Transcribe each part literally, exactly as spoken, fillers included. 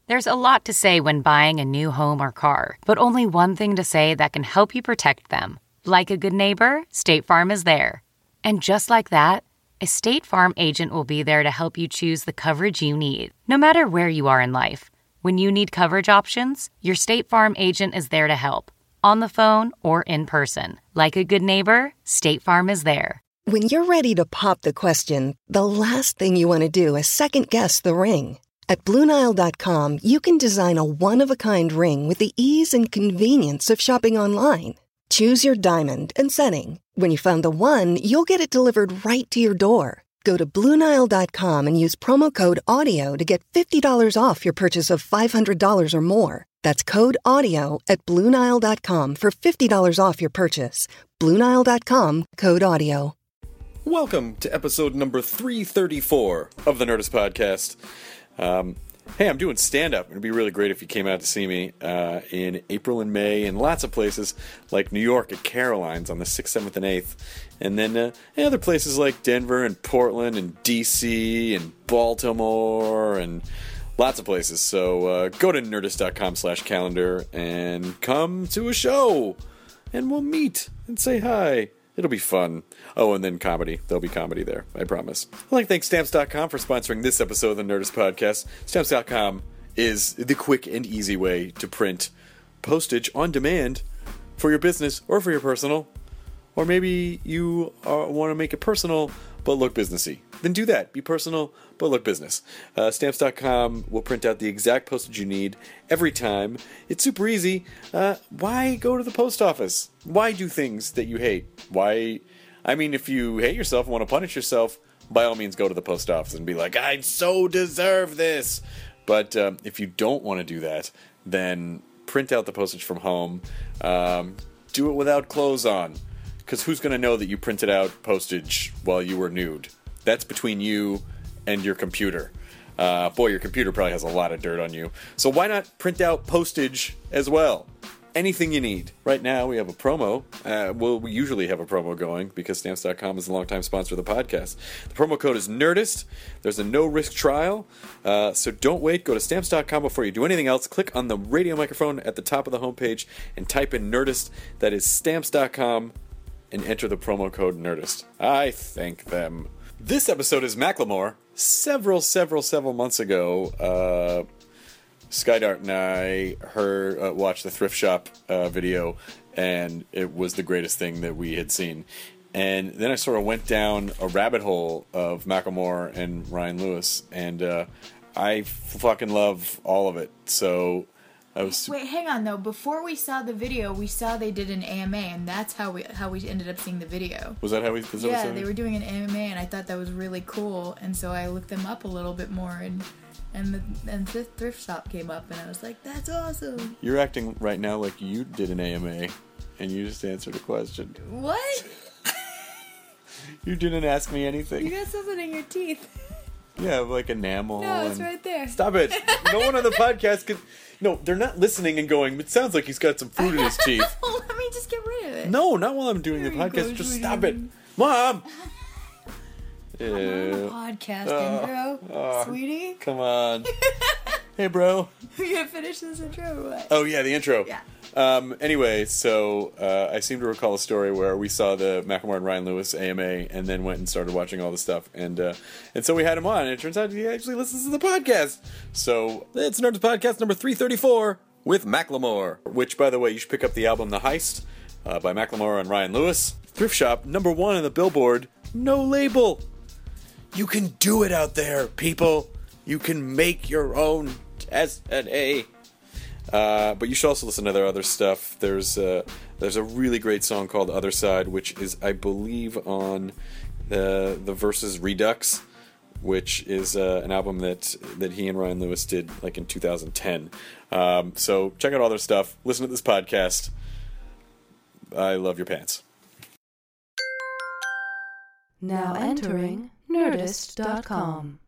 There's a lot to say when buying a new home or car, but only one thing to say that can help you protect them. Like a good neighbor, State Farm is there. And just like that, a State Farm agent will be there to help you choose the coverage you need, no matter where you are in life. When you need coverage options, your State Farm agent is there to help, on the phone or in person. Like a good neighbor, State Farm is there. When you're ready to pop the question, the last thing you want to do is second-guess the ring. At Blue Nile dot com, you can design a one-of-a-kind ring with the ease and convenience of shopping online. Choose your diamond and setting. When you find the one, you'll get it delivered right to your door. Go to Blue Nile dot com and use promo code AUDIO to get fifty dollars off your purchase of five hundred dollars or more. That's code AUDIO at Blue Nile dot com for fifty dollars off your purchase. Blue Nile dot com, code AUDIO. Welcome to episode number three thirty-four of the Nerdist Podcast. Um, hey, I'm doing stand-up. It'd be really great if you came out to see me uh, in April and May in lots of places like New York at Caroline's on the sixth, seventh, and eighth. And then uh, and other places like Denver and Portland and D C and Baltimore and lots of places. So uh, go to nerdist.com slash calendar and come to a show. And we'll meet and say hi. It'll be fun. Oh, and then comedy. There'll be comedy there, I promise. I'd like to thank Stamps dot com for sponsoring this episode of the Nerdist Podcast. Stamps dot com is the quick and easy way to print postage on demand for your business or for your personal. Or maybe you uh, want to make it personal but look businessy. Then do that. Be personal but look business. Uh, Stamps dot com will print out the exact postage you need every time. It's super easy. Uh, why go to the post office? Why do things that you hate? Why? I mean, if you hate yourself and want to punish yourself, by all means go to the post office and be like, I so deserve this. But um, if you don't want to do that, then print out the postage from home. Um, do it without clothes on. Because who's going to know that you printed out postage while you were nude? That's between you and your computer. Uh, boy, your computer probably has a lot of dirt on you. So why not print out postage as well? Anything you need. Right now we have a promo. Uh, well, we usually have a promo going because Stamps dot com is a longtime sponsor of the podcast. The promo code is NERDIST. There's a no-risk trial. Uh, so don't wait. Go to Stamps dot com before you do anything else. Click on the radio microphone at the top of the homepage and type in NERDIST. That is Stamps dot com. And enter the promo code NERDIST. I thank them. This episode is Macklemore. Several, several, several months ago, uh, Skydart and I heard, uh, watched the Thrift Shop uh, video, and it was the greatest thing that we had seen. And then I sort of went down a rabbit hole of Macklemore and Ryan Lewis, and uh, I fucking love all of it. So I was... Wait, hang on though. Before we saw the video, we saw they did an A M A, and that's how we how we ended up seeing the video. Was that how we? Was that yeah, they were doing an A M A, and I thought that was really cool, and so I looked them up a little bit more, and and the and the thrift shop came up, and I was like, that's awesome. You're acting right now like you did an A M A, and you just answered a question. What? You didn't ask me anything. You got something in your teeth. Yeah, like enamel. No, it's and... right there. Stop it. No one on the podcast can... No, they're not listening and going, it sounds like he's got some fruit in his teeth. Let me just get rid of it. No, not while I'm doing There the you podcast. go, Just sweetie. stop it. Mom! I'm on a podcast, Uh, intro. uh, Sweetie? Come on. Hey, bro. Are you gonna finish this intro or what? Oh, yeah, the intro. Yeah. Um, anyway, so uh, I seem to recall a story where we saw the Macklemore and Ryan Lewis A M A and then went and started watching all the stuff. And uh, and so we had him on, and it turns out he actually listens to the podcast. So it's Nerdist Podcast number three thirty-four with Macklemore. Which, by the way, you should pick up the album The Heist uh, by Macklemore and Ryan Lewis. Thrift Shop, number one on the Billboard. No label. You can do it out there, people. You can make your own destiny. Uh, but you should also listen to their other stuff. There's uh, there's a really great song called Other Side, which is, I believe, on the the Versus Redux, which is uh, an album that that he and Ryan Lewis did like in two thousand ten. Um, so check out all their stuff. Listen to this podcast. I love your pants. Now entering Nerdist dot com.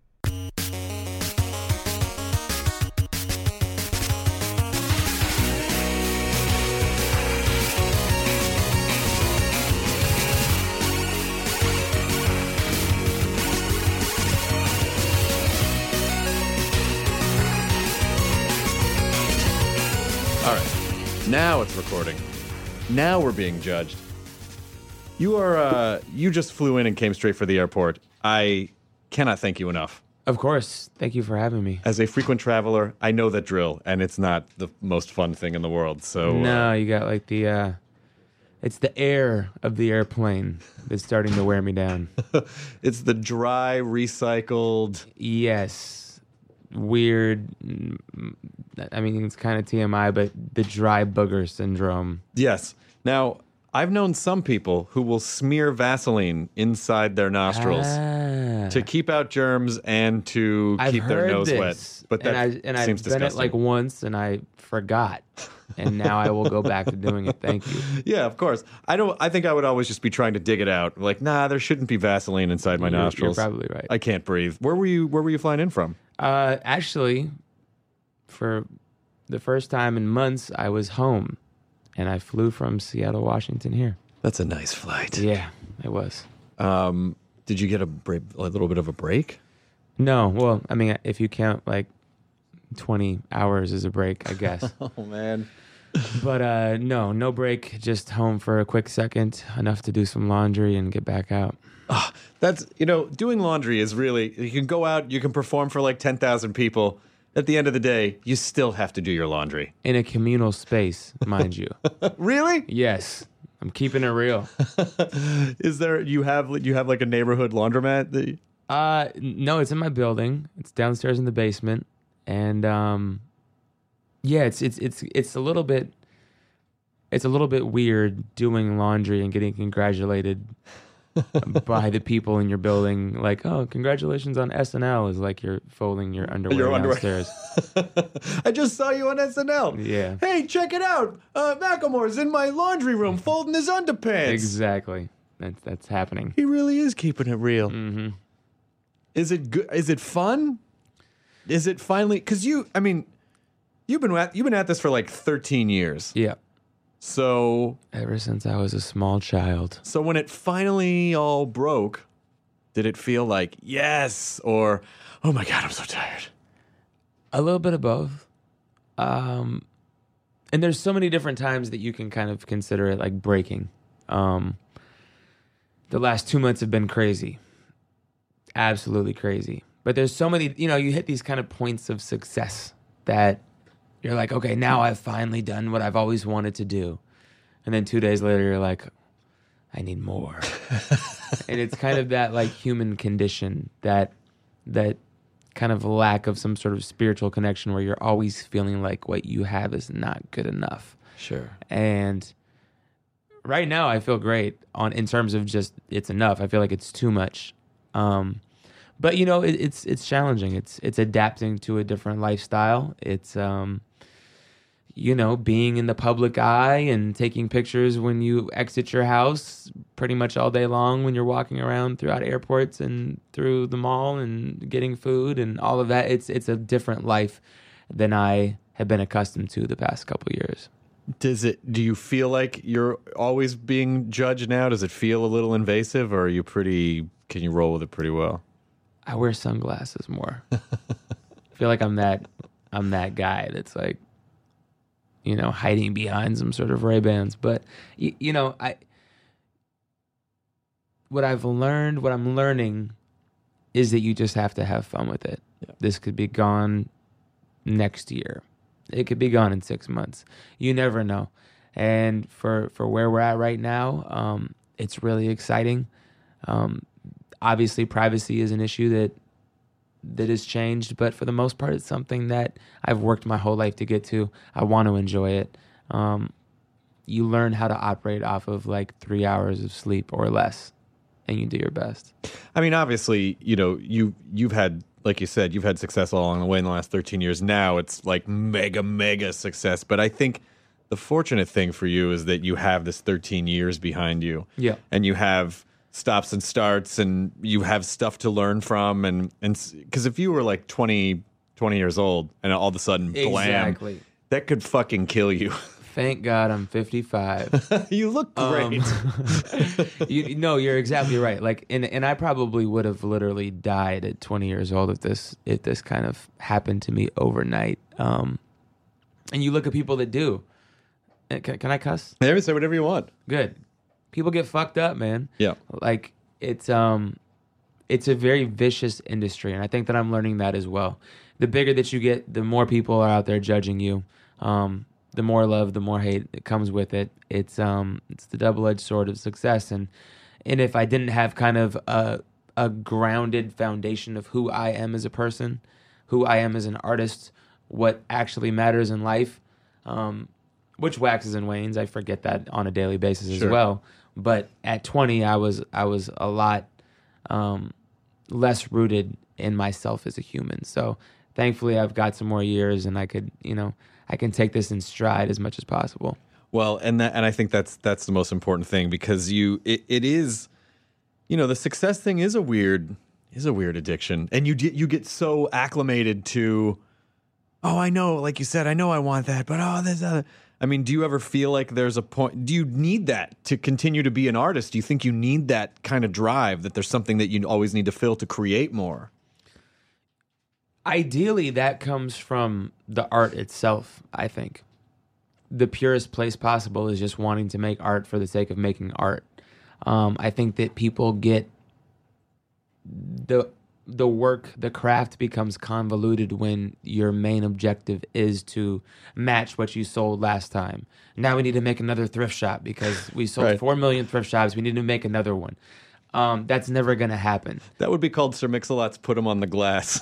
All right. Now it's recording. Now we're being judged. You are, uh, you just flew in and came straight for the airport. I cannot thank you enough. Of course. Thank you for having me. As a frequent traveler, I know that drill, and it's not the most fun thing in the world. So No, uh, you got like the, uh, it's the air of the airplane that's starting to wear me down. it's the dry, recycled. Yes. Weird. mm, I mean, it's kind of T M I, but the dry booger syndrome. Yes. Now, I've known some people who will smear Vaseline inside their nostrils Ah. to keep out germs and to I've keep their heard nose this, wet. But that and I and seems I've done disgusting. it like once, and I forgot, and now I will go back to doing it. Thank you. Yeah, of course. I don't. I think I would always just be trying to dig it out. Like, nah, there shouldn't be Vaseline inside my You're- you're nostrils. probably right. I can't breathe. Where were you? Where were you flying in from? Uh, actually, for the first time in months, I was home, and I flew from Seattle, Washington here. That's a nice flight. Yeah, it was. Um, did you get a, break, a little bit of a break? No, well, I mean, if you count like twenty hours as a break, I guess. Oh man. But uh, no, no break. Just home for a quick second, enough to do some laundry and get back out. Oh, that's you know, doing laundry is really. You can go out, you can perform for like ten thousand people. At the end of the day, you still have to do your laundry. In a communal space, mind you. Really? Yes, I'm keeping it real. Is there you have you have like a neighborhood laundromat? That you- Uh, no, it's in my building. It's downstairs in the basement, and um, yeah, it's it's it's it's a little bit, it's a little bit weird doing laundry and getting congratulated by the people in your building. Like, oh, congratulations on S N L, is like you're folding your underwear Your underwear. downstairs. I just saw you on S N L. Yeah. Hey, check it out. Uh, Macklemore's in my laundry room folding his underpants. Exactly. That's that's happening. He really is keeping it real. Mm-hmm. Is it good? Is it fun? Is it finally? Because you, I mean, you've been at you've been at this for like thirteen years. Yeah. So, Ever since I was a small child. so when it finally all broke, did it feel like yes or oh my god, I'm so tired? A little bit of both. Um, and there's so many different times that you can kind of consider it like breaking. Um, the last two months have been crazy. Absolutely crazy. But there's so many, you know, you hit these kind of points of success that you're like, okay, now I've finally done what I've always wanted to do. And then two days later, you're like, I need more. And it's kind of that like human condition, that that kind of lack of some sort of spiritual connection where you're always feeling like what you have is not good enough. Sure. And right now I feel great on in terms of just it's enough. I feel like it's too much. Um, but you know, it, it's it's challenging. It's it's adapting to a different lifestyle. It's um, you know, being in the public eye and taking pictures when you exit your house pretty much all day long when you're walking around throughout airports and through the mall and getting food and all of that. It's it's a different life than I have been accustomed to the past couple years. Does it? Do you feel like you're always being judged now? Does it feel a little invasive, or are you pretty? Can you roll with it pretty well? I wear sunglasses more. I feel like I'm that I'm that guy that's like, you know, hiding behind some sort of Ray-Bans. But you, you know, I what I've learned, what I'm learning, is that you just have to have fun with it. Yeah. This could be gone next year. It could be gone in six months. You never know. And for for where we're at right now, um, it's really exciting. Um, obviously, privacy is an issue that that has changed, but for the most part, it's something that I've worked my whole life to get to. I want to enjoy it. Um, you learn how to operate off of like three hours of sleep or less, and you do your best. I mean, obviously, you know, you you've had, like you said, you've had success all along the way in the last thirteen years. Now it's like mega, mega success. But I think the fortunate thing for you is that you have this thirteen years behind you. Yeah. And you have stops and starts, and you have stuff to learn from. And and because if you were like twenty, twenty years old and all of a sudden, blam, Exactly. that could fucking kill you. Thank God I'm fifty-five. You look great. Um, you, no, you're exactly right. Like, and and I probably would have literally died at twenty years old if this if this kind of happened to me overnight. Um, and you look at people that do. Can, can I cuss? Hey, say whatever you want. Good. People get fucked up, man. Yeah. Like it's um, it's a very vicious industry, and I think that I'm learning that as well. The bigger that you get, the more people are out there judging you. Um, the more love, the more hate that comes with it. It's um, it's the double-edged sword of success, and and if I didn't have kind of a a grounded foundation of who I am as a person, who I am as an artist, what actually matters in life, um, which waxes and wanes. I forget that on a daily basis as Sure. well. But at twenty, I was I was a lot um, less rooted in myself as a human. So thankfully, I've got some more years, and I could, you know, I can take this in stride as much as possible. Well, and that, and I think that's that's the most important thing, because you it, it is, you know, the success thing is a weird is a weird addiction, and you get you get so acclimated to, oh, I know, like you said, I know I want that, but oh, there's a. I mean, do you ever feel like there's a point? Do you need that to continue to be an artist? Do you think you need that kind of drive, that there's something that you always need to fill to create more? Ideally, that comes from the art itself, I think. The purest place possible is just wanting to make art for the sake of making art. Um, I think that people get the the work, the craft becomes convoluted when your main objective is to match what you sold last time. Now we need to make another thrift shop because we sold Right. four million thrift shops. We need to make another one. Um, that's never going to happen. That would be called Sir Mix-a-Lot's Put 'em on the Glass.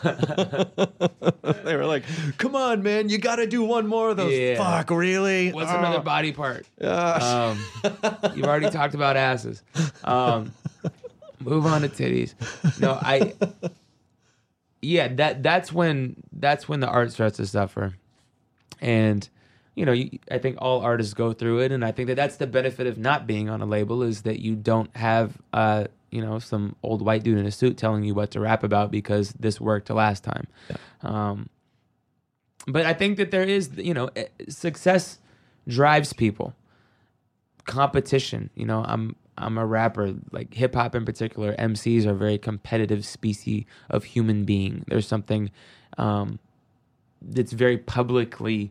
They were like, come on, man, you got to do one more of those. Yeah. Fuck, really? What's Oh. another body part? Ah. Um, you've already talked about asses. Um, move on to titties. No, I. Yeah, that that's when that's when the art starts to suffer, and you know, you, I think all artists go through it, and I think that that's the benefit of not being on a label is that you don't have, uh, you know, some old white dude in a suit telling you what to rap about because this worked last time. Yeah. Um, but I think that there is, you know, eh, success drives people. Competition, you know, I'm I'm a rapper. Like hip hop in particular, M Cs are a very competitive species of human being. There's something um, that's very publicly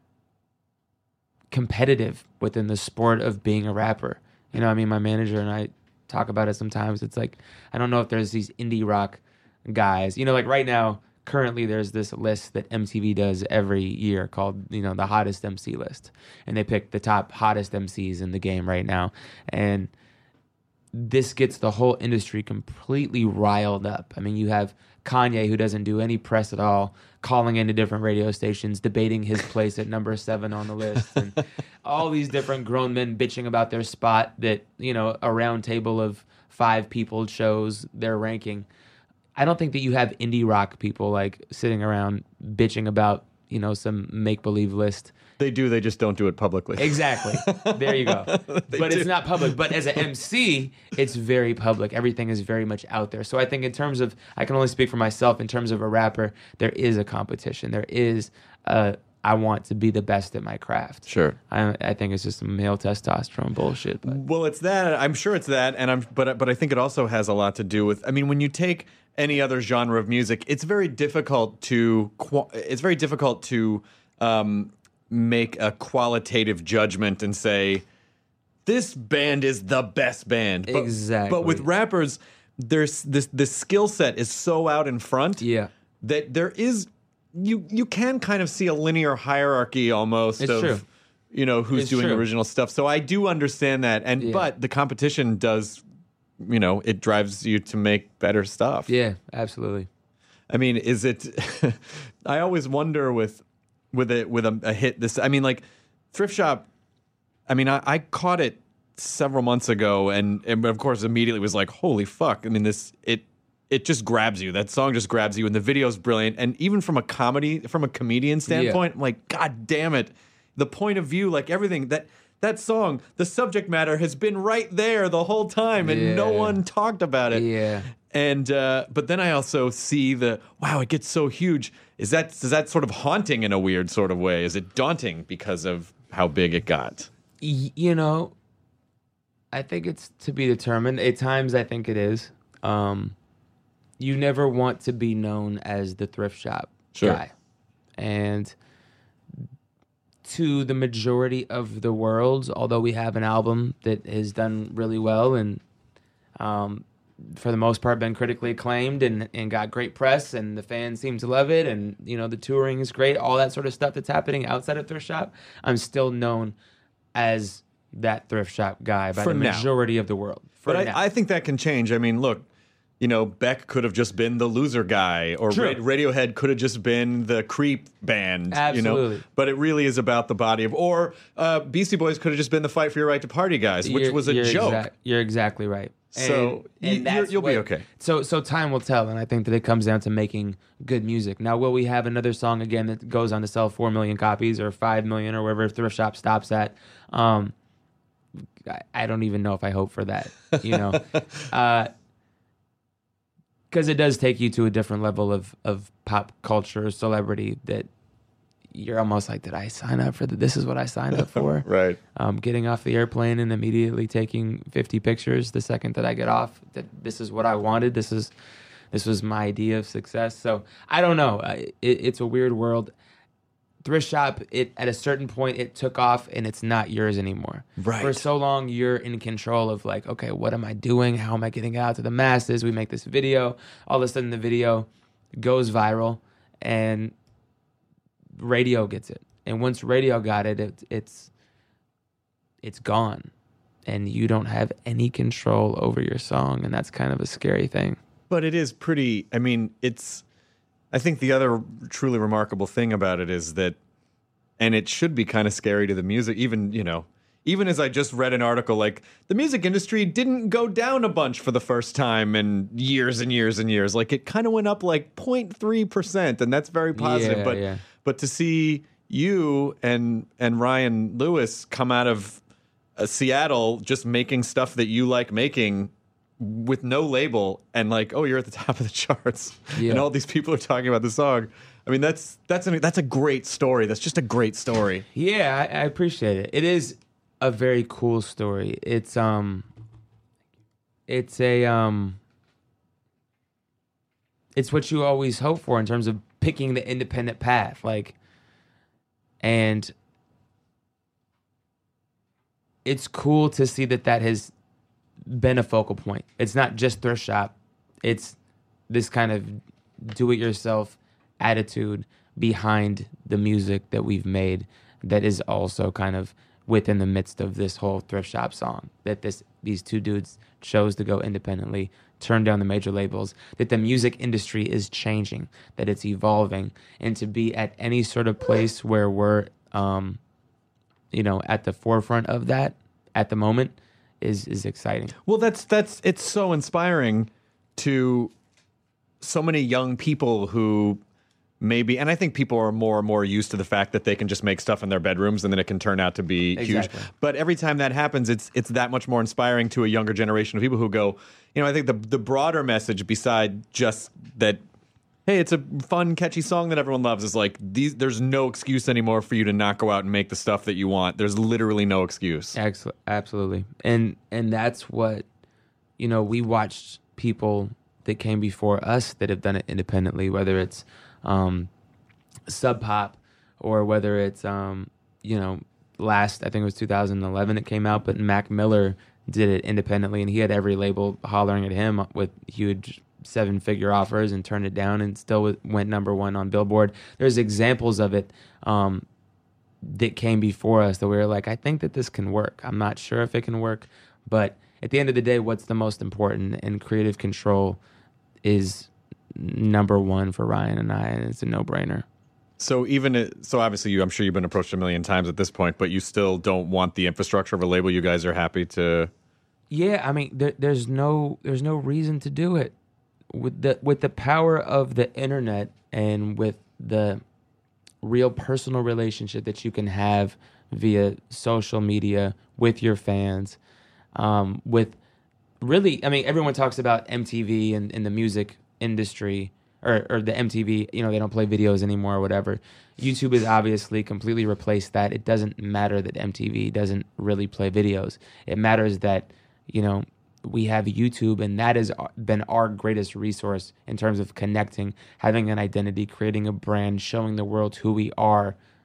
competitive within the sport of being a rapper. You know, I mean, my manager and I talk about it sometimes. It's like, I don't know if there's these indie rock guys, you know, like right now, currently there's this list that M T V does every year called, you know, the hottest M C list. And they pick the top hottest M Cs in the game right now. And this gets the whole industry completely riled up. I mean, you have Kanye, who doesn't do any press at all, calling into different radio stations, debating his place at number seven on the list, and all these different grown men bitching about their spot that, you know, a round table of five people shows their ranking. I don't think that you have indie rock people like sitting around bitching about, you know, some make-believe list. They do, they just don't do it publicly. Exactly. There you go. But do. it's not public. But as an M C, it's very public. Everything is very much out there. So I think in terms of, I can only speak for myself, in terms of a rapper, there is a competition. There is a, I want to be the best at my craft. Sure. I, I think it's just some male testosterone bullshit. But. Well, it's that. I'm sure it's that, and I'm. But but I think it also has a lot to do with. I mean, when you take any other genre of music, it's very difficult to. It's very difficult to um, make a qualitative judgment and say this band is the best band. But, Exactly. But with rappers, there's this the skill set is so out in front. Yeah. That there is. You you can kind of see a linear hierarchy almost It's of, true. you know, who's It's doing true. original stuff. So I do understand that. And Yeah. but the competition does, you know, it drives you to make better stuff. Yeah, absolutely. I mean, is it? I always wonder with with a with a, a hit. This, I mean, like Thrift Shop. I mean, I, I caught it several months ago, and and of course immediately was like, holy fuck! I mean, this it. It just grabs you. That song just grabs you, and the video's brilliant. And even from a comedy, from a comedian standpoint, I'm like, God damn it! The point of view, like everything that that song, the subject matter has been right there the whole time, and no Yeah. one talked about it. Yeah. And uh, but then I also see the wow, it gets so huge. Is that is that sort of haunting in a weird sort of way? Is it daunting because of how big it got? Y- you know, I think it's to be determined. At times, I think it is. Um, you never want to be known as the thrift shop Sure. guy. And to the majority of the world, although we have an album that has done really well and um, for the most part been critically acclaimed and, and got great press, and the fans seem to love it, and you know the touring is great, all that sort of stuff that's happening outside of Thrift Shop, I'm still known as that Thrift Shop guy by For the now. majority of the world. For But now. I, I think that can change. I mean, look, you know, Beck could have just been the loser guy, or True. Ra- Radiohead could have just been the creep band. You know? Absolutely. But it really is about the body of, or uh, Beastie Boys could have just been the Fight for Your Right to Party guys, which You're- was a you're joke. exact- you're exactly right. So, And- and you- that's you'll be what- okay. So, so time will tell, and I think that it comes down to making good music. Now, will we have another song again that goes on to sell four million copies or five million or wherever Thrift Shop stops at? Um, I, I don't even know if I hope for that. You know, uh, because it does take you to a different level of of pop culture, celebrity that you're almost like, did I sign up for that? This is what I signed up for. Right. Um, getting off the airplane and immediately taking fifty pictures the second that I get off. That this is what I wanted. This is this was my idea of success. So I don't know. I- It, it's a weird world. Thrift Shop, it at a certain point it took off and it's not yours anymore. Right. For so long you're in control of like, okay, what am I doing? How am I getting it out to the masses? We make this video. All of a sudden the video goes viral and radio gets it. And once radio got it, it it's it's gone. And you don't have any control over your song, and that's kind of a scary thing. But it is pretty, I mean, it's, I think the other truly remarkable thing about it is that, and it should be kind of scary to the music, even, you know, even as I just read an article, like, the music industry didn't go down a bunch for the first time in years and years and years. Like, it kind of went up like zero point three percent, and that's very positive. Yeah, but yeah. but to see you and and Ryan Lewis come out of uh, Seattle just making stuff that you like making with no label, and like, oh, you're at the top of the charts, Yeah. and all these people are talking about the song. I mean, that's that's an, that's a great story. That's just a great story. Yeah, I, I appreciate it. It is a very cool story. It's um, it's a um, it's what you always hope for in terms of picking the independent path, like, and it's cool to see that that has been a focal point. It's not just Thrift Shop. It's this kind of do-it-yourself attitude behind the music that we've made that is also kind of within the midst of this whole Thrift Shop song, that this these two dudes chose to go independently, turn down the major labels, that the music industry is changing, that it's evolving, and to be at any sort of place where we're, um, you know, at the forefront of that at the moment is is exciting. Well, that's that's it's so inspiring to so many young people who maybe, and I think people are more and more used to the fact that they can just make stuff in their bedrooms and then it can turn out to be Exactly. huge. But every time that happens, it's it's that much more inspiring to a younger generation of people who go, you know, I think the the broader message beside just that, hey, it's a fun, catchy song that everyone loves, is like, these. There's no excuse anymore for you to not go out and make the stuff that you want. There's literally no excuse. Excellent, absolutely, and and that's what, you know, we watched people that came before us that have done it independently, whether it's um, Sub Pop or whether it's um, you know, last I think it was two thousand eleven it came out, but Mac Miller did it independently, and he had every label hollering at him with huge seven-figure offers and turned it down, and still went number one on Billboard. There's examples of it um, that came before us that we were like, I think that this can work. I'm not sure if it can work, but at the end of the day, what's the most important? And creative control is number one for Ryan and I, and it's a no-brainer. So even it- so, obviously, you I'm sure you've been approached a million times at this point, but you still don't want the infrastructure of a label. You guys are happy to. Yeah, I mean, there, there's no there's no reason to do it. With the with the power of the internet and with the real personal relationship that you can have via social media with your fans, um, with really, I mean, everyone talks about M T V and, and the music industry, or, or the M T V, you know, they don't play videos anymore or whatever. YouTube has obviously completely replaced that. It doesn't matter that M T V doesn't really play videos. It matters that, you know, we have YouTube, and that has been our greatest resource in terms of connecting, having an identity, creating a brand, showing the world who we are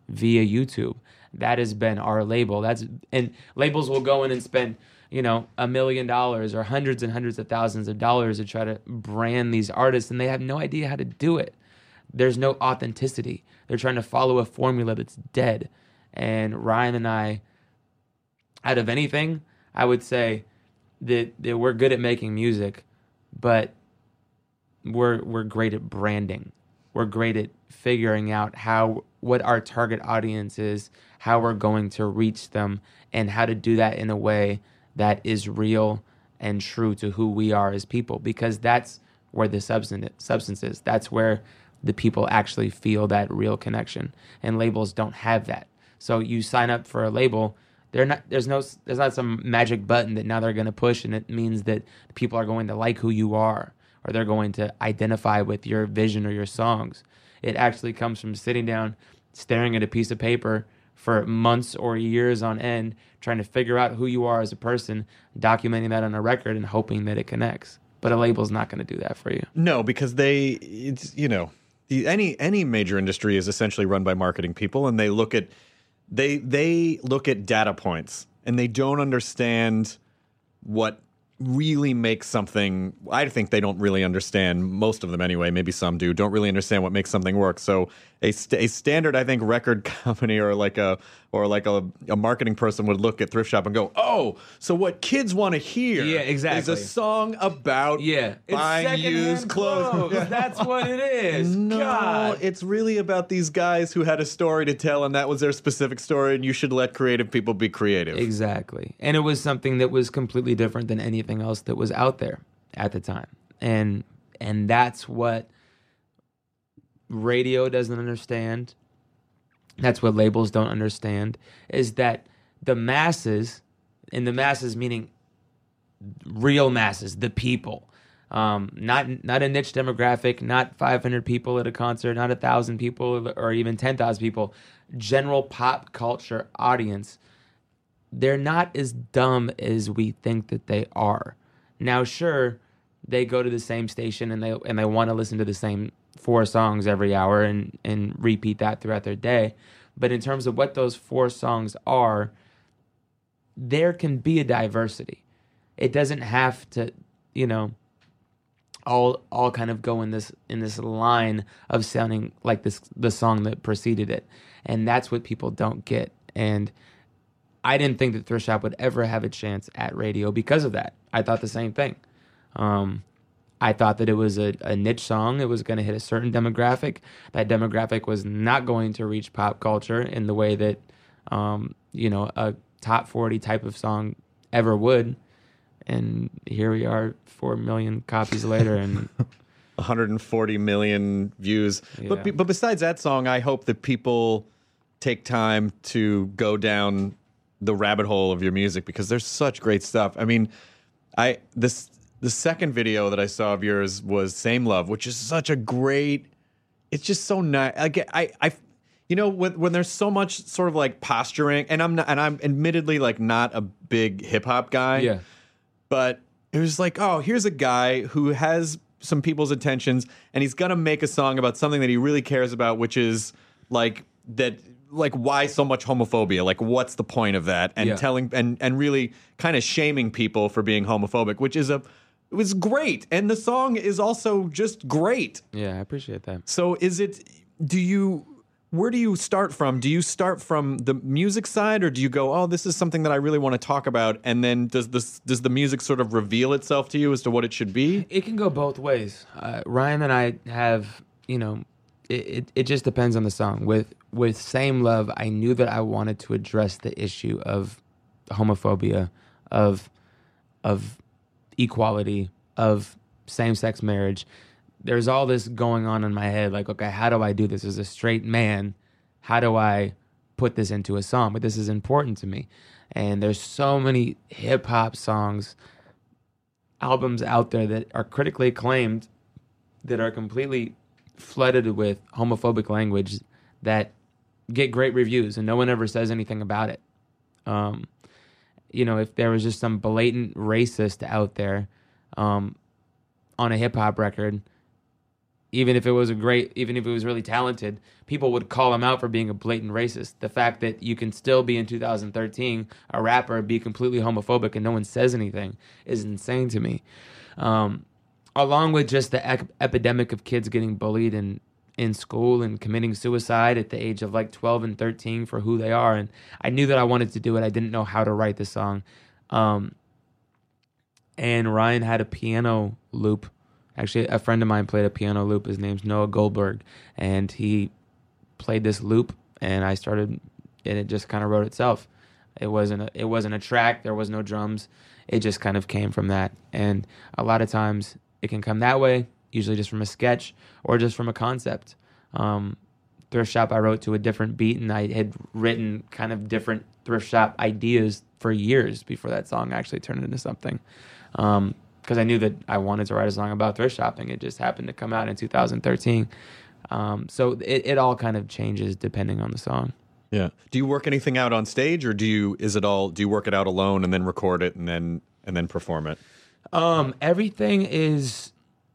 via YouTube. That has been our label. That's and labels will go in and spend, you know, a million dollars or hundreds and hundreds of thousands of dollars to try to brand these artists, and they have no idea how to do it. There's no authenticity. They're trying to follow a formula that's dead. And Ryan and I, out of anything, I would say that, that we're good at making music, but we're we're great at branding. We're great at figuring out how what our target audience is, how we're going to reach them, and how to do that in a way that is real and true to who we are as people, because that's where the substance substance is. That's where the people actually feel that real connection, and labels don't have that. So you sign up for a label, they're not there's no there's not some magic button that now they're going to push and it means that people are going to like who you are or they're going to identify with your vision or your songs. It actually comes from sitting down, staring at a piece of paper for months or years on end, trying to figure out who you are as a person, documenting that on a record and hoping that it connects. But a label's not going to do that for you. No, because they, it's, you know, the, any any major industry is essentially run by marketing people, and they look at they they look at data points, and they don't understand what really makes something. I think they don't really understand, most of them anyway, maybe some do, don't really understand what makes something work. So a, st- a standard, I think, record company or like a or like a, a marketing person would look at Thrift Shop and go, oh, so what kids want to hear Yeah, exactly. is a song about Yeah, buying it's used secondhand clothes. clothes. That's what it is. No, God. it's really about these guys who had a story to tell, and that was their specific story, and you should let creative people be creative. Exactly. And it was something that was completely different than anything else that was out there at the time. And and that's what radio doesn't understand. That's what labels don't understand, is that the masses, and the masses meaning real masses, the people, um, not not a niche demographic, not five hundred people at a concert, not one thousand people or even ten thousand people, general pop culture audience, they're not as dumb as we think that they are. Now, sure, they go to the same station and they and they want to listen to the same four songs every hour and, and repeat that throughout their day. But in terms of what those four songs are, there can be a diversity. It doesn't have to, you know, all all kind of go in this in this line of sounding like this the song that preceded it. And that's what people don't get. And I didn't think that Thrift Shop would ever have a chance at radio because of that. I thought the same thing. Um, I thought that it was a, a niche song. It was going to hit a certain demographic. That demographic was not going to reach pop culture in the way that, um, you know, a top forty type of song ever would. And here we are, four million copies later, and one hundred forty million views. Yeah. But be- but besides that song, I hope that people take time to go down the rabbit hole of your music, because there's such great stuff. I mean, I this the second video that I saw of yours was Same Love, which is such a great. It's just so nice. I get I I. You know, when when there's so much sort of like posturing, and I'm not, and I'm admittedly like not a big hip hop guy. yeah. But it was like, oh, here's a guy who has some people's attentions, and he's gonna make a song about something that he really cares about, which is like that, like why so much homophobia? Like, what's the point of that? And Yeah. telling and and really kind of shaming people for being homophobic, which is a it was great, and the song is also just great. Yeah, I appreciate that. So, is it? Do you? Where do you start from? Do you start from the music side, or do you go, oh, this is something that I really want to talk about, and then does this does the music sort of reveal itself to you as to what it should be? It can go both ways. Uh, Ryan and I have, you know, it, it, it just depends on the song. With with Same Love, I knew that I wanted to address the issue of homophobia, of of equality, of same-sex marriage. There's all this going on in my head, like, okay, how do I do this as a straight man? How do I put this into a song? But this is important to me. And there's so many hip-hop songs, albums out there that are critically acclaimed, that are completely flooded with homophobic language, that get great reviews, and no one ever says anything about it. Um, you know, if there was just some blatant racist out there um, on a hip-hop record, even if it was a great, even if it was really talented, people would call him out for being a blatant racist. The fact that you can still be in two thousand thirteen a rapper, be completely homophobic, and no one says anything is insane to me. Um, along with just the ec- epidemic of kids getting bullied in, in school and committing suicide at the age of like twelve and thirteen for who they are. And I knew that I wanted to do it. I didn't know how to write the song. Um, and Ryan had a piano loop. Actually, a friend of mine played a piano loop. His name's Noah Goldberg. And he played this loop, and I started, and it just kind of wrote itself. It wasn't a, it wasn't a track. There was no drums. It just kind of came from that. And a lot of times it can come that way, usually just from a sketch or just from a concept. Um, Thrift Shop, I wrote to a different beat, and I had written kind of different Thrift Shop ideas for years before that song actually turned into something. Um, because I knew that I wanted to write a song about thrift shopping. It just happened to come out in two thousand thirteen. Um, so it, it all kind of changes depending on the song. Yeah. Do you work anything out on stage, or do you is it all do you work it out alone and then record it and then and then perform it? Um, everything is,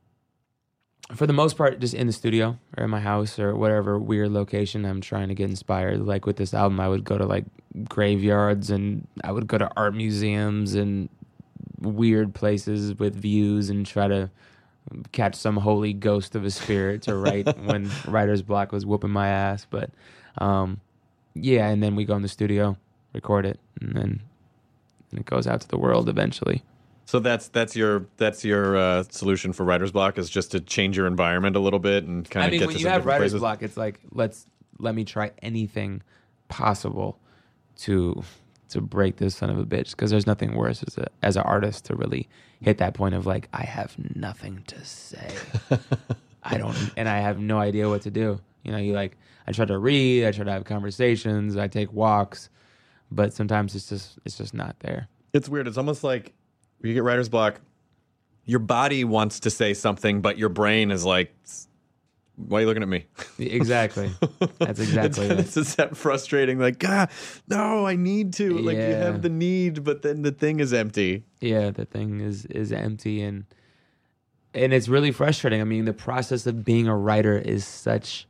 for the most part, just in the studio or in my house or whatever weird location I'm trying to get inspired. Like with this album, I would go to like graveyards, and I would go to art museums and weird places with views and try to catch some holy ghost of a spirit to write when writer's block was whooping my ass. But um, yeah, and then we go in the studio, record it, and then and it goes out to the world eventually. So that's that's your that's your uh, solution for writer's block, is just to change your environment a little bit and kind I of mean, get when to you some have different writer's places. block, it's like let's let me try anything possible to to break this son of a bitch, because there's nothing worse as a as an artist to really hit that point of like, I have nothing to say. I don't, and I have no idea what to do. You know, you like, I try to read, I try to have conversations, I take walks, but sometimes it's just it's just not there. It's weird. It's almost like when you get writer's block, your body wants to say something, but your brain is like, why are you looking at me? Exactly. That's exactly it. it's, it's just that frustrating, like, ah, no, I need to. Like, you Yeah. have the need, but then the thing is empty. Yeah, the thing is is empty, and and it's really frustrating. I mean, the process of being a writer is such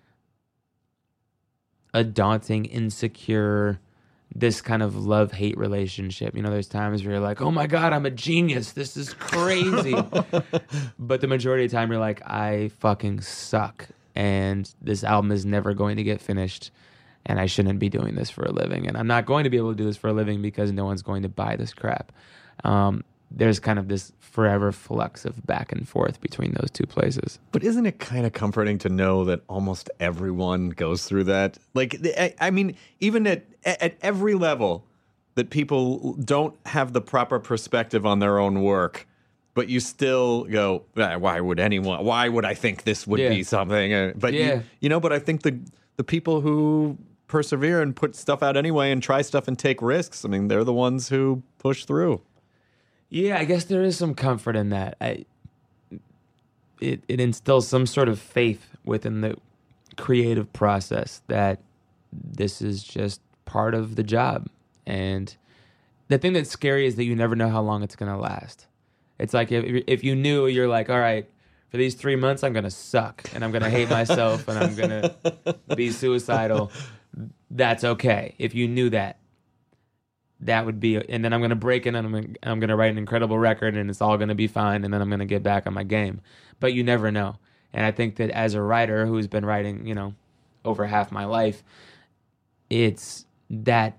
a daunting, insecure, this kind of love-hate relationship. You know, there's times where you're like, oh my God, I'm a genius. This is crazy. But the majority of the time you're like, I fucking suck. And this album is never going to get finished. And I shouldn't be doing this for a living. And I'm not going to be able to do this for a living because no one's going to buy this crap. Um, there's kind of this forever flux of back and forth between those two places. But isn't it kind of comforting to know that almost everyone goes through that? Like, I, I mean, even at at every level, that people don't have the proper perspective on their own work, but you still go, ah, why would anyone, why would I think this would Yeah. be something? Uh, But, Yeah. you, you know, but I think the the people who persevere and put stuff out anyway and try stuff and take risks, I mean, they're the ones who push through. Yeah, I guess there is some comfort in that. I, it it instills some sort of faith within the creative process that this is just part of the job. And the thing that's scary is that you never know how long it's going to last. It's like if if you knew, you're like, all right, for these three months, I'm going to suck and I'm going to hate myself and I'm going to be suicidal. That's okay. If you knew that. That would be, and then I'm going to break in and I'm gonna, I'm going to write an incredible record and it's all going to be fine, and then I'm going to get back on my game. But you never know. And I think that as a writer who's been writing, you know, over half my life, it's that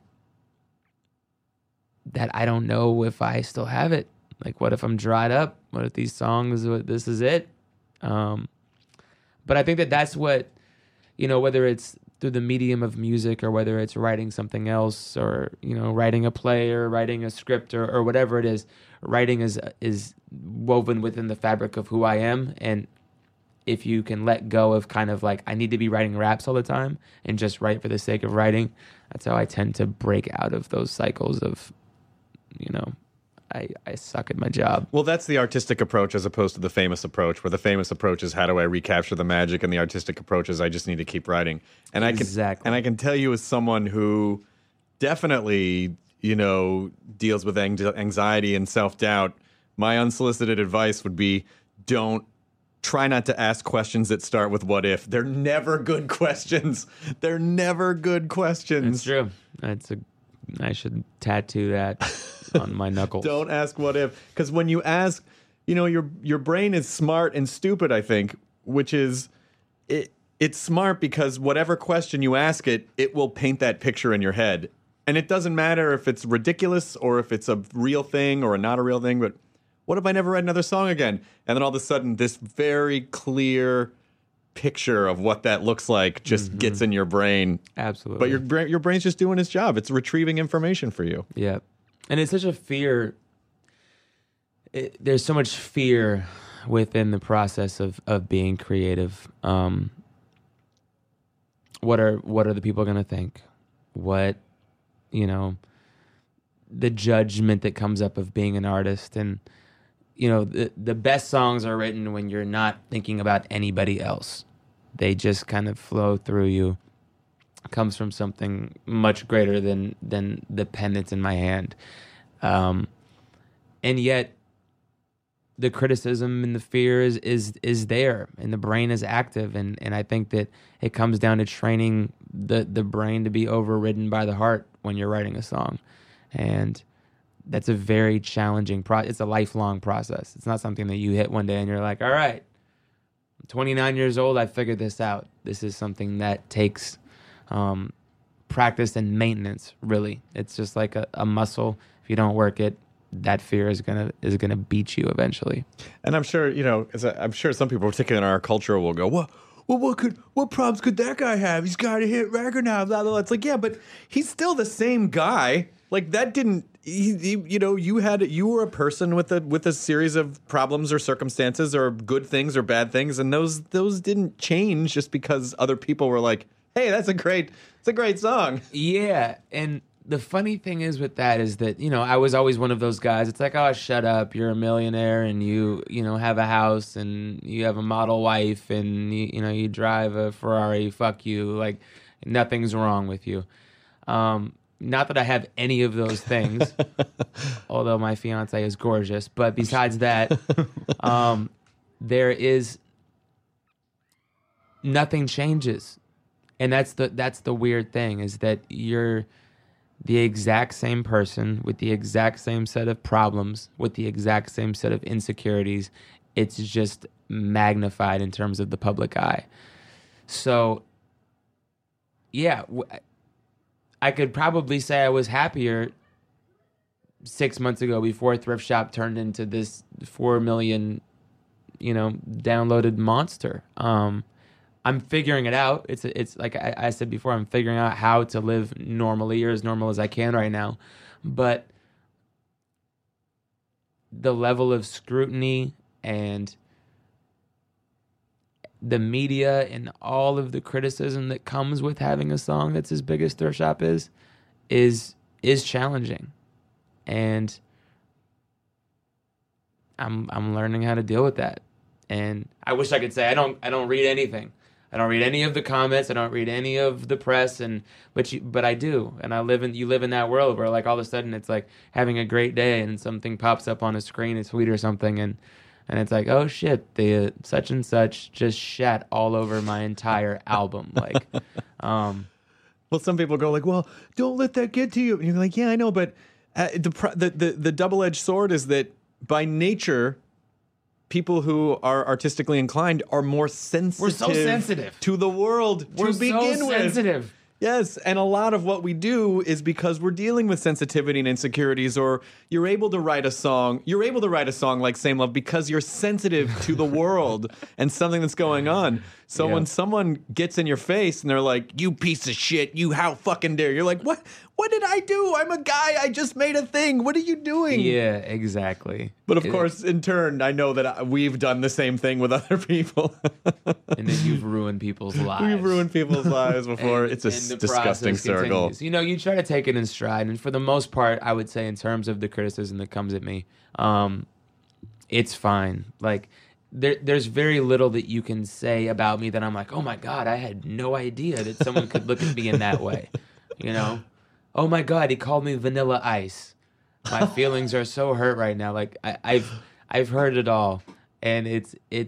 that I don't know if I still have it. Like, what if I'm dried up? What if these songs, what, this is it? Um, but I think that that's what, you know, whether it's through the medium of music or whether it's writing something else or, you know, writing a play or writing a script or, or whatever it is, writing is is woven within the fabric of who I am. And if you can let go of kind of like, I need to be writing raps all the time and just write for the sake of writing, that's how I tend to break out of those cycles of, you know, I, I suck at my job. Well, that's the artistic approach as opposed to the famous approach, where the famous approach is how do I recapture the magic, and the artistic approach is I just need to keep writing. And Exactly. I can and I can tell you as someone who definitely, you know, deals with ang- anxiety and self-doubt, my unsolicited advice would be don't try not to ask questions that start with what if. They're never good questions. They're never good questions. That's true. That's a. I should tattoo that on my knuckles. Don't ask what if, because when you ask, you know, your your brain is smart and stupid, I think, which is it. It's smart because whatever question you ask it, it will paint that picture in your head. And it doesn't matter if it's ridiculous or if it's a real thing or a not a real thing, but what if I never write another song again? And then all of a sudden, this very clear picture of what that looks like just mm-hmm. gets in your brain. Absolutely. But your brain, your brain's just doing its job. It's retrieving information for you. Yeah. And it's such a fear. It, there's so much fear within the process of, of being creative. Um, what are what are the people going to think? What, you know, the judgment that comes up of being an artist. And, you know, the, the best songs are written when you're not thinking about anybody else. They just kind of flow through you. It comes from something much greater than, than the pen that's in my hand. Um, and yet, the criticism and the fear is, is is there, and the brain is active, and, and I think that it comes down to training the, the brain to be overridden by the heart when you're writing a song. And that's a very challenging process. It's a lifelong process. It's not something that you hit one day and you're like, all right, I'm twenty-nine years old, I figured this out. This is something that takes um, practice and maintenance, really. It's just like a, a muscle. If you don't work it, that fear is gonna is gonna beat you eventually. And I'm sure, you know, as a, I'm sure some people, particularly in our culture, will go, "What? Well, what could what problems could that guy have? He's got a hit record now." Blah, blah, blah. It's like, yeah, but he's still the same guy. Like that didn't, he, he, you know, you had you were a person with a with a series of problems or circumstances or good things or bad things, and those those didn't change just because other people were like, "Hey, that's a great, it's a great song." Yeah, and the funny thing is with that is that, you know, I was always one of those guys. It's like, oh, shut up. You're a millionaire and you, you know, have a house and you have a model wife and, you, you know, you drive a Ferrari. Fuck you. Like, nothing's wrong with you. Um, not that I have any of those things, although my fiance is gorgeous. But besides that, um, there is nothing changes. And that's the that's the weird thing is that you're the exact same person with the exact same set of problems, with the exact same set of insecurities. It's just magnified in terms of the public eye. So, yeah, I could probably say I was happier six months ago before Thrift Shop turned into this four million, you know, downloaded monster. Um, I'm figuring it out. It's it's like I, I said before, I'm figuring out how to live normally or as normal as I can right now. But the level of scrutiny and the media and all of the criticism that comes with having a song that's as big as Thrift Shop is, is is challenging. And I'm I'm learning how to deal with that. And I wish I could say I don't I don't read anything. I don't read any of the comments. I don't read any of the press, and but you, but I do, and I live in. You live in that world where, like, all of a sudden, it's like having a great day, and something pops up on a screen, a tweet or something, and and it's like, oh shit, the uh, such and such just shat all over my entire album, like. um, well, some people go like, well, don't let that get to you, and you're like, yeah, I know, but uh, the the the, the double edged sword is that by nature, people who are artistically inclined are more sensitive. We're so sensitive to the world We're to begin so with. sensitive. Yes, and a lot of what we do is because we're dealing with sensitivity and insecurities, or you're able to write a song. You're able to write a song like Same Love because you're sensitive to the world and something that's going on. So Yeah. when someone gets in your face and they're like, "You piece of shit, you how fucking dare," you're like, "What? What did I do? I'm a guy. I just made a thing. What are you doing?" Yeah, exactly. But of It- course, in turn, I know that I, we've done the same thing with other people. and then you've ruined people's lives. We've ruined people's lives before. And- it's a and s- the disgusting process circle. continues. You know, you try to take it in stride, and for the most part, I would say, in terms of the criticism that comes at me, um, it's fine. Like, there, there's very little that you can say about me that I'm like, oh my god, I had no idea that someone could look at me in that way. You know, oh my god, he called me Vanilla Ice. My feelings are so hurt right now. Like, I, I've, I've heard it all, and it's, it's.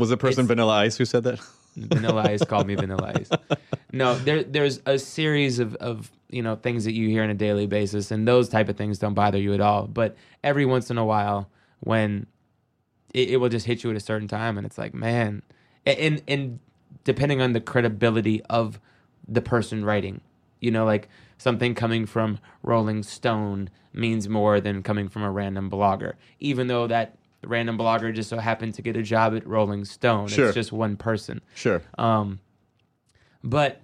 Was the person It's- Vanilla Ice who said that? Vanilla Ice called me Vanilla Ice. No, there there's a series of, of you know things that you hear on a daily basis, and those type of things don't bother you at all. But every once in a while, when it, it will just hit you at a certain time, and it's like, man, and and depending on the credibility of the person writing, you know, like something coming from Rolling Stone means more than coming from a random blogger, even though that random blogger just so happened to get a job at Rolling Stone. Sure. It's just one person. Sure. Um, but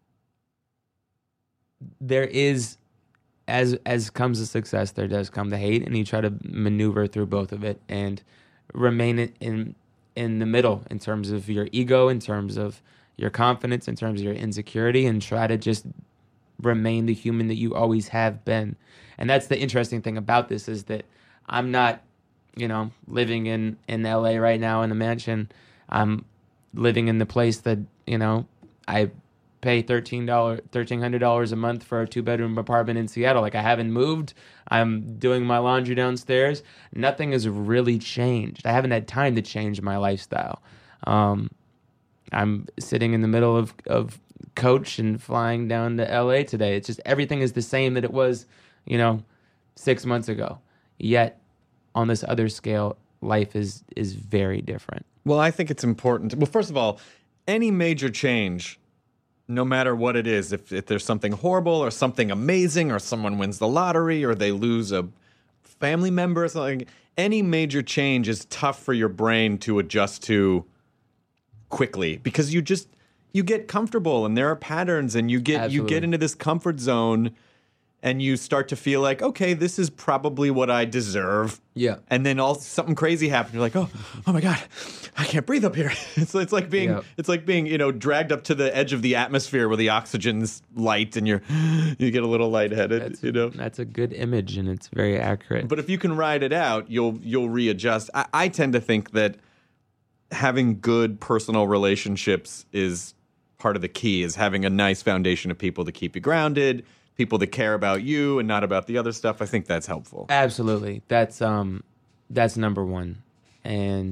there is, as as comes the success, there does come the hate, and you try to maneuver through both of it and remain in in, in the middle in terms of your ego, in terms of your confidence, in terms of your insecurity, and try to just remain the human that you always have been. And that's the interesting thing about this, is that I'm not, you know, living in, in L A right now in a mansion. I'm living in the place that, you know, I pay thirteen dollars, thirteen hundred dollars a month for a two-bedroom apartment in Seattle. Like, I haven't moved. I'm doing my laundry downstairs. Nothing has really changed. I haven't had time to change my lifestyle. Um, I'm sitting in the middle of, of coach and flying down to L A today. It's just everything is the same that it was, you know, six months ago. Yet, on this other scale, life is is very different. Well, I think it's important. Well, first of all, any major change, no matter what it is, if, if there's something horrible or something amazing or someone wins the lottery or they lose a family member or something, any major change is tough for your brain to adjust to quickly, because you just, you get comfortable and there are patterns, and you get Absolutely. you get into this comfort zone. And you start to feel like, okay, this is probably what I deserve. Yeah. And then all something crazy happens. You're like, oh, oh my God, I can't breathe up here. It's it's like being Yeah. it's like being you know dragged up to the edge of the atmosphere where the oxygen's light, and you're you get a little lightheaded. That's, you know. that's a good image, and it's very accurate. But if you can ride it out, you'll you'll readjust. I, I tend to think that having good personal relationships is part of the key. Is having a nice foundation of people to keep you grounded. People that care about you and not about the other stuff. I think that's helpful. Absolutely. That's um that's number one. And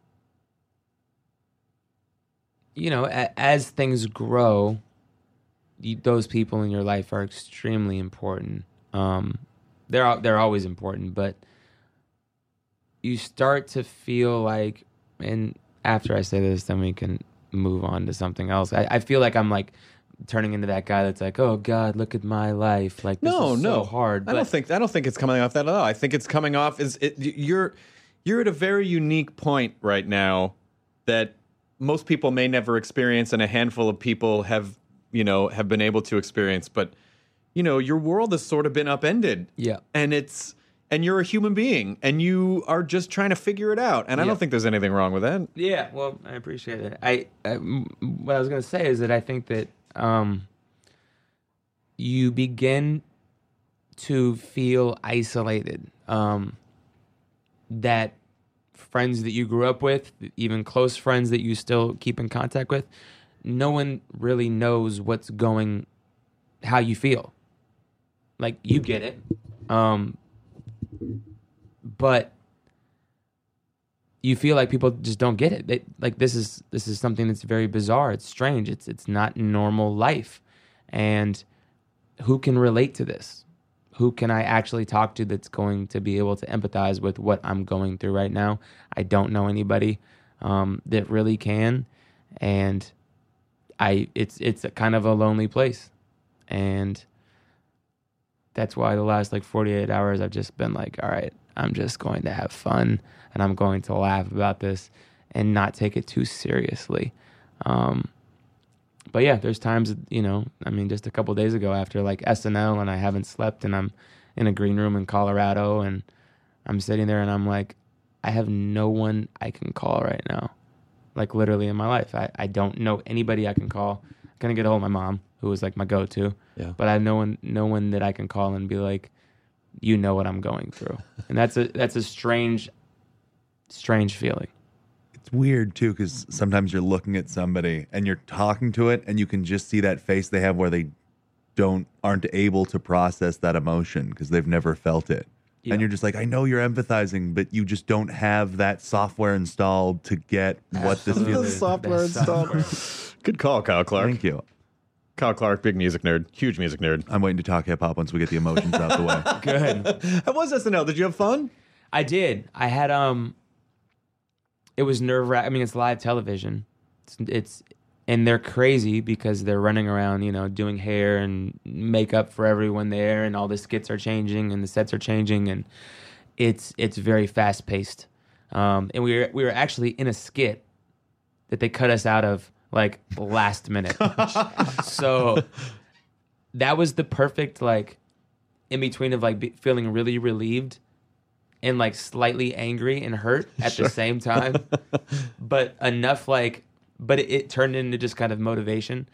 you know, a, as things grow, you, those people in your life are extremely important. Um they're al- they're always important, but you start to feel like, and after I say this, then we can move on to something else. I, I feel like I'm like turning into that guy that's like, oh God, look at my life. Like, this No, is no, so hard. I don't think I don't think it's coming off that at all. I think it's coming off is it, you're you're at a very unique point right now that most people may never experience, and a handful of people have you know have been able to experience. But you know, your world has sort of been upended. Yeah. and it's and you're a human being, and you are just trying to figure it out. And I Yeah. don't think there's anything wrong with that. Yeah, well, I appreciate it. I, I what I was going to say is that I think that um, you begin to feel isolated. Um, that friends that you grew up with, even close friends that you still keep in contact with, no one really knows what's going, how you feel. Like, you get it, um, but you feel like people just don't get it. They, like this is this is something that's very bizarre. It's strange. It's it's not normal life. And who can relate to this? Who can I actually talk to that's going to be able to empathize with what I'm going through right now? I don't know anybody um, that really can, and I it's it's a kind of a lonely place, and that's why the last like forty-eight hours I've just been like, all right, I'm just going to have fun, and I'm going to laugh about this and not take it too seriously. Um, but yeah, there's times, you know, I mean, just a couple days ago after like S N L and I haven't slept and I'm in a green room in Colorado and I'm sitting there and I'm like, I have no one I can call right now. Like literally in my life. I, I don't know anybody I can call. I'm going to get a hold of my mom, who was like my go-to. Yeah. But I have no one, no one that I can call and be like, you know what I'm going through. And that's a, that's a strange, strange feeling. It's weird too, because sometimes you're looking at somebody and you're talking to it and you can just see that face they have where they don't, aren't able to process that emotion because they've never felt it. Yeah. And you're just like, I know you're empathizing, but you just don't have that software installed to get what this Absolutely. The feels. software That software. installed. Good call, Kyle Clark. Thank you. Kyle Clark, big music nerd, huge music nerd. I'm waiting to talk hip hop once we get the emotions out the way. Good. How was S N L? Did you have fun? I did. I had um. It was nerve wracking. I mean, it's live television. It's, it's and they're crazy because they're running around, you know, doing hair and makeup for everyone there, and all the skits are changing and the sets are changing, and it's it's very fast paced. Um, and we were we were actually in a skit that they cut us out of like last minute. So that was the perfect like in between of like be, feeling really relieved and like slightly angry and hurt at sure. the same time, but enough like, but it, it turned into just kind of motivation.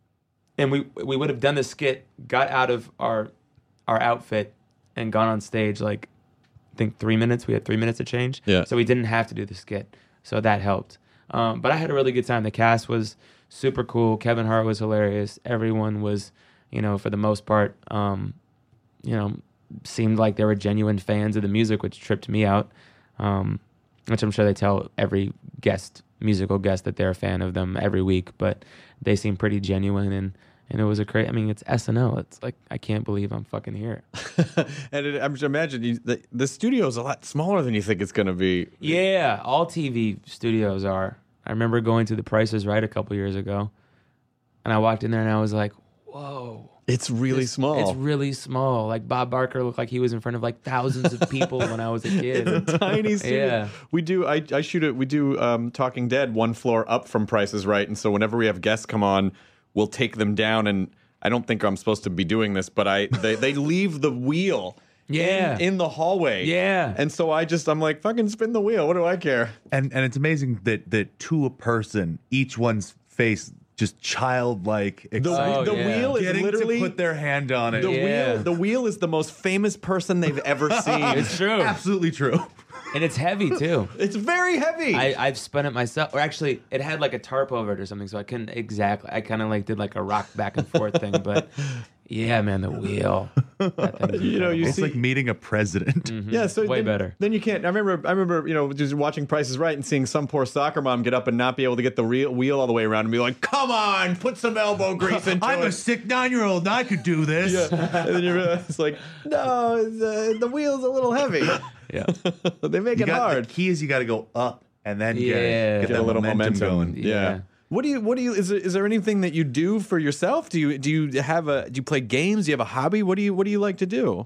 And we we would have done the skit, got out of our our outfit, and gone on stage like I think three minutes. We had three minutes to change, yeah. So we didn't have to do the skit, so that helped. Um, but I had a really good time. The cast was super cool. Kevin Hart was hilarious. Everyone was, you know, for the most part, um, you know, seemed like they were genuine fans of the music, which tripped me out. Um, which I'm sure they tell every guest, musical guest, that they're a fan of them every week. But they seem pretty genuine, and and it was a great. I mean, it's S N L. It's like I can't believe I'm fucking here. And it, I'm just imagine you, the the studio is a lot smaller than you think it's going to be. Yeah, all T V studios are. I remember going to The Price is Right a couple years ago, and I walked in there and I was like, "Whoa, it's really this, small. It's really small." Like Bob Barker looked like he was in front of like thousands of people when I was a kid. It's a tiny studio. Yeah. We do. I, I shoot it. We do um, Talking Dead one floor up from Price is Right, and so whenever we have guests come on, we'll take them down. And I don't think I'm supposed to be doing this, but I they they leave the wheel. Yeah. In, in the hallway. Yeah. And so I just, I'm like, fucking spin the wheel. What do I care? And and it's amazing that that to a person, each one's face just childlike. The, Oh, the yeah. wheel is Getting literally to put their hand on it. the Yeah. wheel. The wheel is the most famous person they've ever seen. It's true. Absolutely true. And it's heavy too. It's very heavy. I, I've spun it myself, or actually, it had like a tarp over it or something, so I couldn't exactly. I kind of like did like a rock back and forth thing, but yeah, man, the wheel. That thing's You know, you It's see- like meeting a president. Mm-hmm. Yeah, so way then, better. Then you can't. I remember. I remember. You know, just watching Price is Right and seeing some poor soccer mom get up and not be able to get the real wheel all the way around and be like, "Come on, put some elbow grease into I'm it." a sick nine-year-old and I could do this. Yeah. And then you realize it's like, no, the, the wheel's a little heavy. Yeah. They make You it got, hard. the key is you got to go up and then Yeah. get, get, Get that a little momentum, momentum, going. Yeah. Yeah. What do you? What do you? Is there, is there anything that you do for yourself? Do you do you have a? Do you play games? Do you have a hobby? What do you? What do you like to do?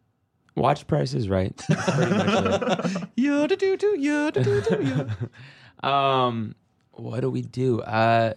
Watch Price is Right. That's pretty much it. Yeah, do do do yeah, do do do yeah. Um, what do we do? Uh,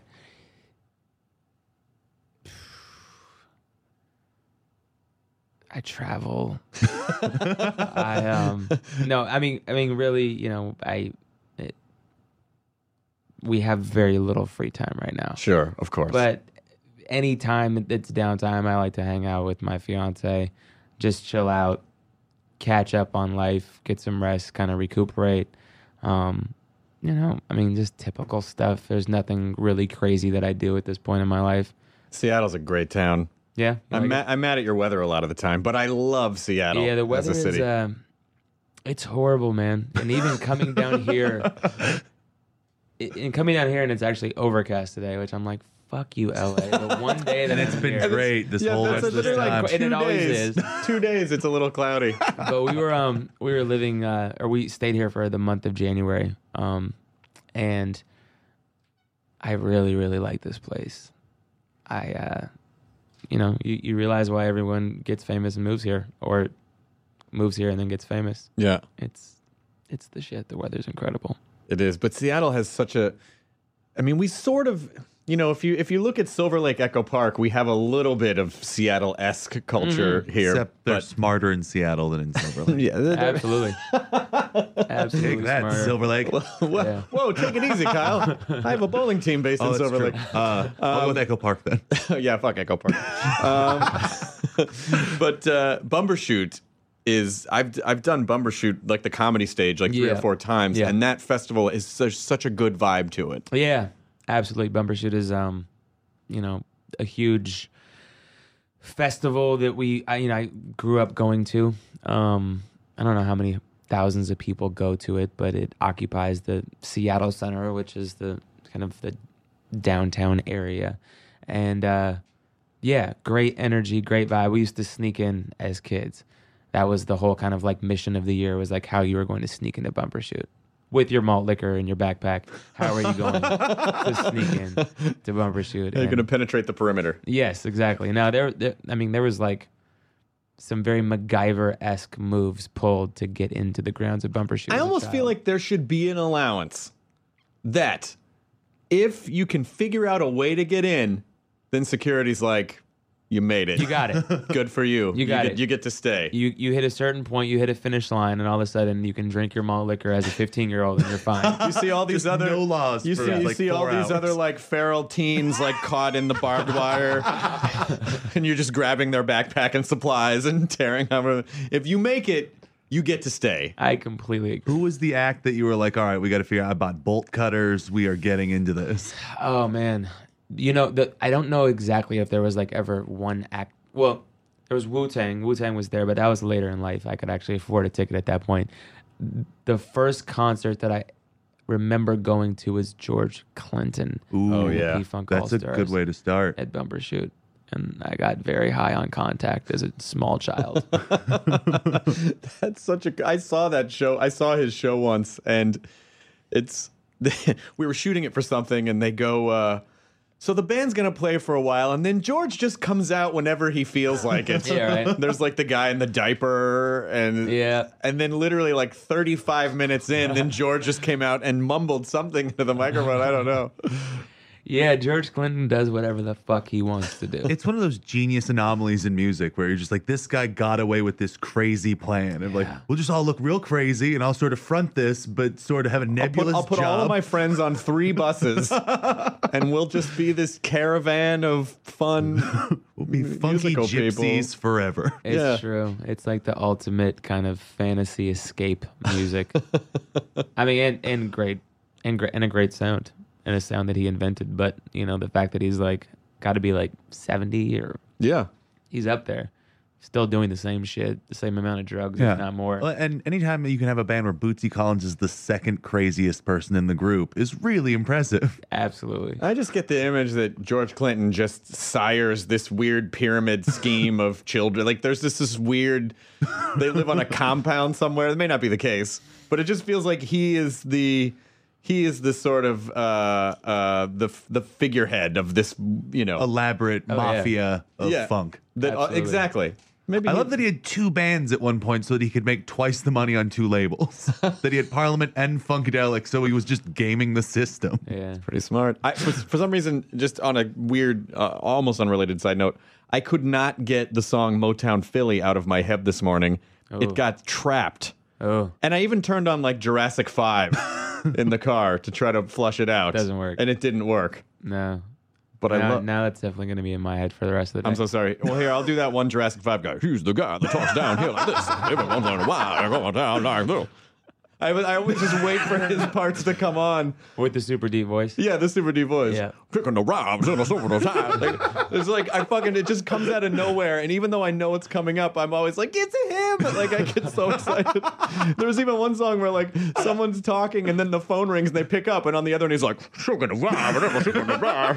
I travel. I um no, I mean, I mean, really, you know, I it, we have very little free time right now. Sure, of course. But anytime it's downtime, I like to hang out with my fiance, just chill out, catch up on life, get some rest, kind of recuperate. Um, you know, I mean, just typical stuff. There's nothing really crazy that I do at this point in my life. Seattle's a great town. Yeah, you I'm like ma- I'm mad at your weather a lot of the time, but I love it? Seattle. Yeah, the as weather a is city. uh, it's horrible, man. And even coming down here, it, and coming down here, and it's actually overcast today, which I'm like, fuck you, L A. The one day that And it's I'm been here. great this yeah, whole that's rest of this literally time. like And two it always days. is. Two days, it's a little cloudy. But we were um we were living uh or we stayed here for the month of January, um and I really really like this place. I uh you know you, you realize why everyone gets famous and moves here, or moves here and then gets famous. Yeah, It's it's the shit. The weather's incredible. it is. But Seattle has such a. I mean, we sort of. You know, if you if you look at Silver Lake Echo Park, we have a little bit of Seattle-esque culture here. Except they're but smarter in Seattle than in Silver Lake. yeah, they're- they're- Absolutely, absolutely Take that, smarter. Silver Lake. Whoa, Yeah. whoa, take it easy, Kyle. I have a bowling team based Oh, in that's Silver true. Lake. Uh, I'll go with Echo Park then. Yeah, fuck Echo Park. um, but uh, Bumbershoot is I've I've done Bumbershoot like the comedy stage like three Yeah. or four times, Yeah. and that festival is such such a good vibe to it. Yeah, absolutely. Bumbershoot is, um, you know, a huge festival that we, I, you know, I grew up going to. Um, I don't know how many thousands of people go to it, but it occupies the Seattle Center, which is the kind of the downtown area. And uh, yeah, great energy, great vibe. We used to sneak in as kids. That was the whole kind of like mission of the year, was like how you were going to sneak into Bumper Shoot. With your malt liquor in your backpack, how are you going to sneak in to Bumper Shoot? You're going to penetrate the perimeter. Yes, exactly. Now, there, there, I mean, there was like some very MacGyver-esque moves pulled to get into the grounds of Bumper Shoot. I as a almost child. feel like there should be an allowance that if you can figure out a way to get in, then security's like, you made it. You got it. Good for you. You got get, it. You get to stay. You you hit a certain point, you hit a finish line, and all of a sudden you can drink your malt liquor as a fifteen-year-old and you're fine. You see all these Just other no laws You for, see, you like, see all four these hours. other like feral teens like caught in the barbed wire, and you're just grabbing their backpack and supplies and tearing over. If you make it, you get to stay. I completely agree. Who was the act that you were like, all right, we got to figure out? I bought bolt cutters. We are getting into this. Oh man, you know, the, I don't know exactly if there was like ever one act. Well, there was Wu-Tang. Wu-Tang was there, but that was later in life. I could actually afford a ticket at that point. The first concert that I remember going to was George Clinton. Ooh, Oh, yeah. P-Funk That's a All-Stars good way to start. at Bumper Shoot. And I got very high on contact as a small child. That's such a. I saw that show. I saw his show once, and it's. We were shooting it for something, and they go. Uh, so the band's gonna play for a while, and then George just comes out whenever he feels like it. Yeah, right. There's like the guy in the diaper, and Yeah. and then literally like thirty-five minutes in, then George just came out and mumbled something into the microphone. I don't know. Yeah, George Clinton does whatever the fuck he wants to do. It's one of those genius anomalies in music where you're just like, this guy got away with this crazy plan. And like, we'll just all look real crazy and I'll sort of front this, but sort of have a I'll put, nebulous I'll put job. all of my friends on three buses, and we'll just be this caravan of fun. We'll be funky musical gypsies people. forever. It's Yeah. true. It's like the ultimate kind of fantasy escape music. I mean, and, and great, and great, and a great sound, and a sound that he invented. But you know, the fact that he's like got to be like seventy or Yeah. he's up there, still doing the same shit, the same amount of drugs, Yeah. if not more. Well, and anytime you can have a band where Bootsy Collins is the second craziest person in the group is really impressive. Absolutely. I just get the image that George Clinton just sires this weird pyramid scheme of children. Like there's this this weird, they live on a compound somewhere. That may not be the case, but it just feels like he is the he is the sort of uh, uh, the the figurehead of this, you know, Elaborate Oh, yeah. mafia of yeah, funk. That, uh, Absolutely. exactly. Maybe I he- love that he had two bands at one point so that he could make twice the money on two labels. That he had Parliament and Funkadelic, so he was just gaming the system. Yeah. Pretty smart. I, for, for some reason, just on a weird, uh, almost unrelated side note, I could not get the song Motown Philly out of my head this morning. Oh. It got trapped. Oh, And I even turned on like Jurassic five in the car to try to flush it out. Doesn't work. And it didn't work. no. But I now, love. now that's definitely going to be in my head for the rest of the day. I'm so sorry. Well, here, I'll do that one Jurassic five guy. He's the guy that talks down here like this. Every once in a while, I go down like this. I, would- I always just wait for his parts to come on. With the super deep voice. Yeah, the super deep voice. Yeah. Kicking the rhymes in the super time. Like, it's like I fucking it just comes out of nowhere, and even though I know it's coming up, I'm always like, it's him. Like I get so excited. There was even one song where like someone's talking, and then the phone rings, and they pick up, and on the other end he's like, "Sugar the rhyme, sugar the rhyme."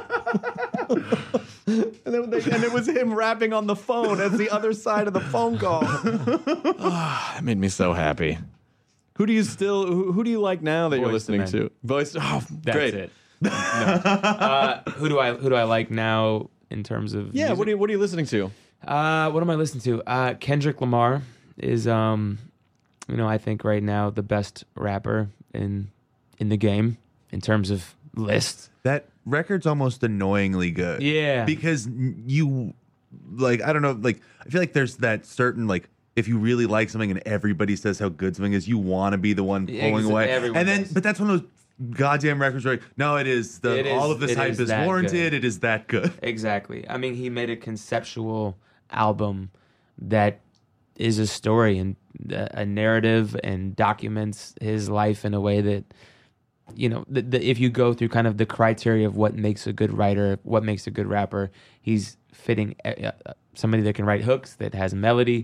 And, then they, and it was him rapping on the phone as the other side of the phone call. Ah, that made me so happy. Who do you still? Who, who do you like now that you're Boyz II listening Men. to? Voice. Oh, That's great. it. No. uh, who do I who do I like now in terms of Yeah. music? What are you What are you listening to? Uh, what am I listening to? Uh, Kendrick Lamar is, um, you know, I think right now the best rapper in in the game in terms of lists. That record's almost annoyingly good. Yeah. Because n- you, like, I don't know, like, I feel like there's that certain, like, if you really like something and everybody says how good something is, you want to be the one Yeah, pulling ex- away. everyone And then, does. but that's one of those goddamn records where, like, no, it is. The, It is- all of this it hype is is, that warranted. good. It is that good. Exactly. I mean, he made a conceptual album that is a story and a narrative and documents his life in a way that, you know, the, the, if you go through kind of the criteria of what makes a good writer, what makes a good rapper, he's fitting uh, uh, somebody that can write hooks, that has melody.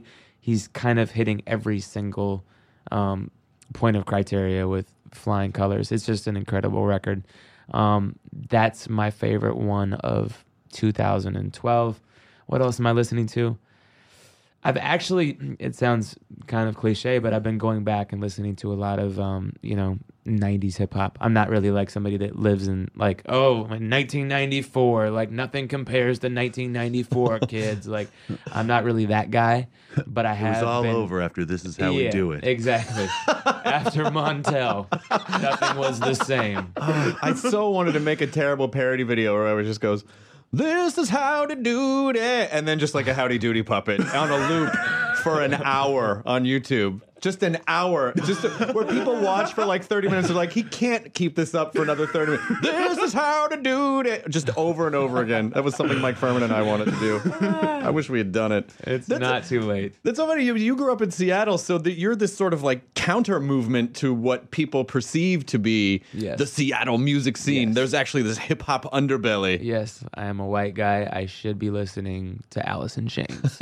he's kind of hitting every single um, point of criteria with flying colors. It's just an incredible record. Um, that's my favorite one of two thousand twelve. What else am I listening to? I've actually, it sounds kind of cliche, but I've been going back and listening to a lot of, um, you know, nineties hip hop. I'm not really like somebody that lives in like, oh, nineteen ninety-four, like nothing compares to nineteen ninety-four kids. Like, I'm not really that guy, but I have It was all been, over after This Is How We Yeah, Do It. Exactly. After Montel, nothing was the same. I so wanted to make a terrible parody video where it just goes, "This is how to do it," and then just like a Howdy Doody puppet on a loop for an hour on YouTube. Just an hour, just where people watch for like thirty minutes. They're like, he can't keep this up for another thirty minutes. This is how to do it, just over and over again. That was something Mike Furman and I wanted to do. I wish we had done it. It's That's not too late. That's so funny. You, you grew up in Seattle, so that you're this sort of like counter movement to what people perceive to be Yes. the Seattle music scene. Yes. There's actually this hip hop underbelly. Yes, I am a white guy. I should be listening to Alice in Chains.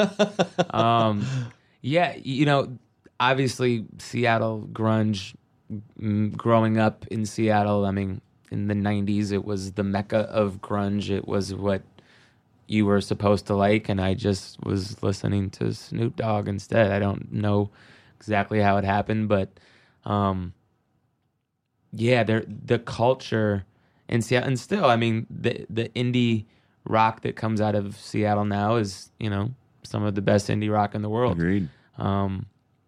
um, yeah, you know, obviously Seattle grunge. mm, Growing up in Seattle, I mean, in the nineties, it was the mecca of grunge. It was what you were supposed to like, and I just was listening to Snoop Dogg instead. I don't know exactly how it happened, but um, yeah, there the culture in Seattle, and still, I mean, the the indie rock that comes out of Seattle now is, you know, some of the best indie rock in the world. Agreed. Um,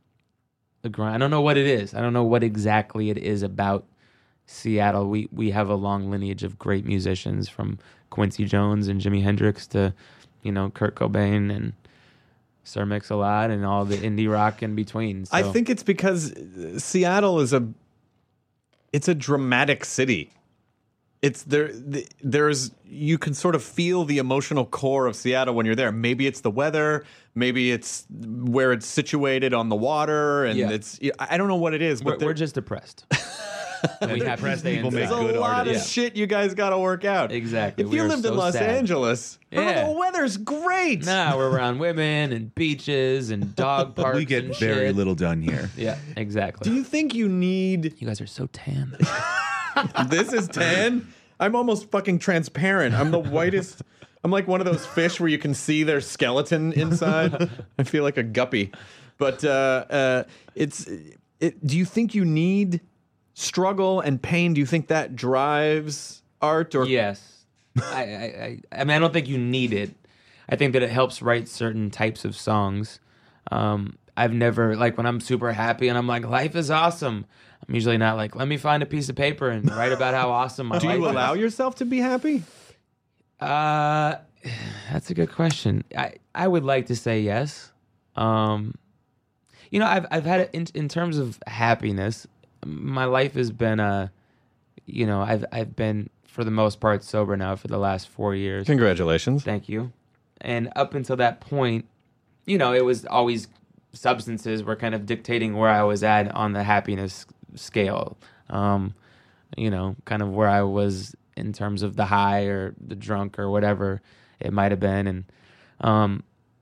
the grind. I don't know what it is. I don't know what exactly it is about Seattle. We we have a long lineage of great musicians, from Quincy Jones and Jimi Hendrix to, you know, Kurt Cobain and Sir Mix-a-Lot and all the indie rock in between. So. I think it's because Seattle is a it's a dramatic city. It's there there's you can sort of feel the emotional core of Seattle when you're there. Maybe it's the weather, maybe it's where it's situated on the water, and Yeah. it's I don't know what it is, but we're, there- we're just depressed. And we have to Depressed stay people inside. make there's a good lot artists. of shit you guys got to work out. Exactly. If We you are lived in so Los sad. Angeles, Yeah. oh, the weather's great. Nah, we're around women and beaches and dog But parks. we get and very shit. little done here. Yeah, exactly. Do you think you need You guys are so tan. this is tan? I'm almost fucking transparent. I'm the whitest. I'm like one of those fish where you can see their skeleton inside. I feel like a guppy. But uh, uh, it's. It, do you think you need struggle and pain? Do you think that drives art? Or Yes. I, I, I, I mean, I don't think you need it. I think that it helps write certain types of songs. Um, I've never, like, when I'm super happy and I'm like, life is awesome, I'm usually not like, let me find a piece of paper and write about how awesome my do life you is. allow yourself to be happy? Uh, that's a good question. I, I would like to say yes. Um, you know, I've I've had it in in terms of happiness. My life has been uh, you know, I've I've been for the most part sober now for the last four years. Congratulations. Thank you. And up until that point, you know, it was always substances were kind of dictating where I was at on the happiness scale. Um, you know, kind of where I was in terms of the high or the drunk or whatever it might have been. And um,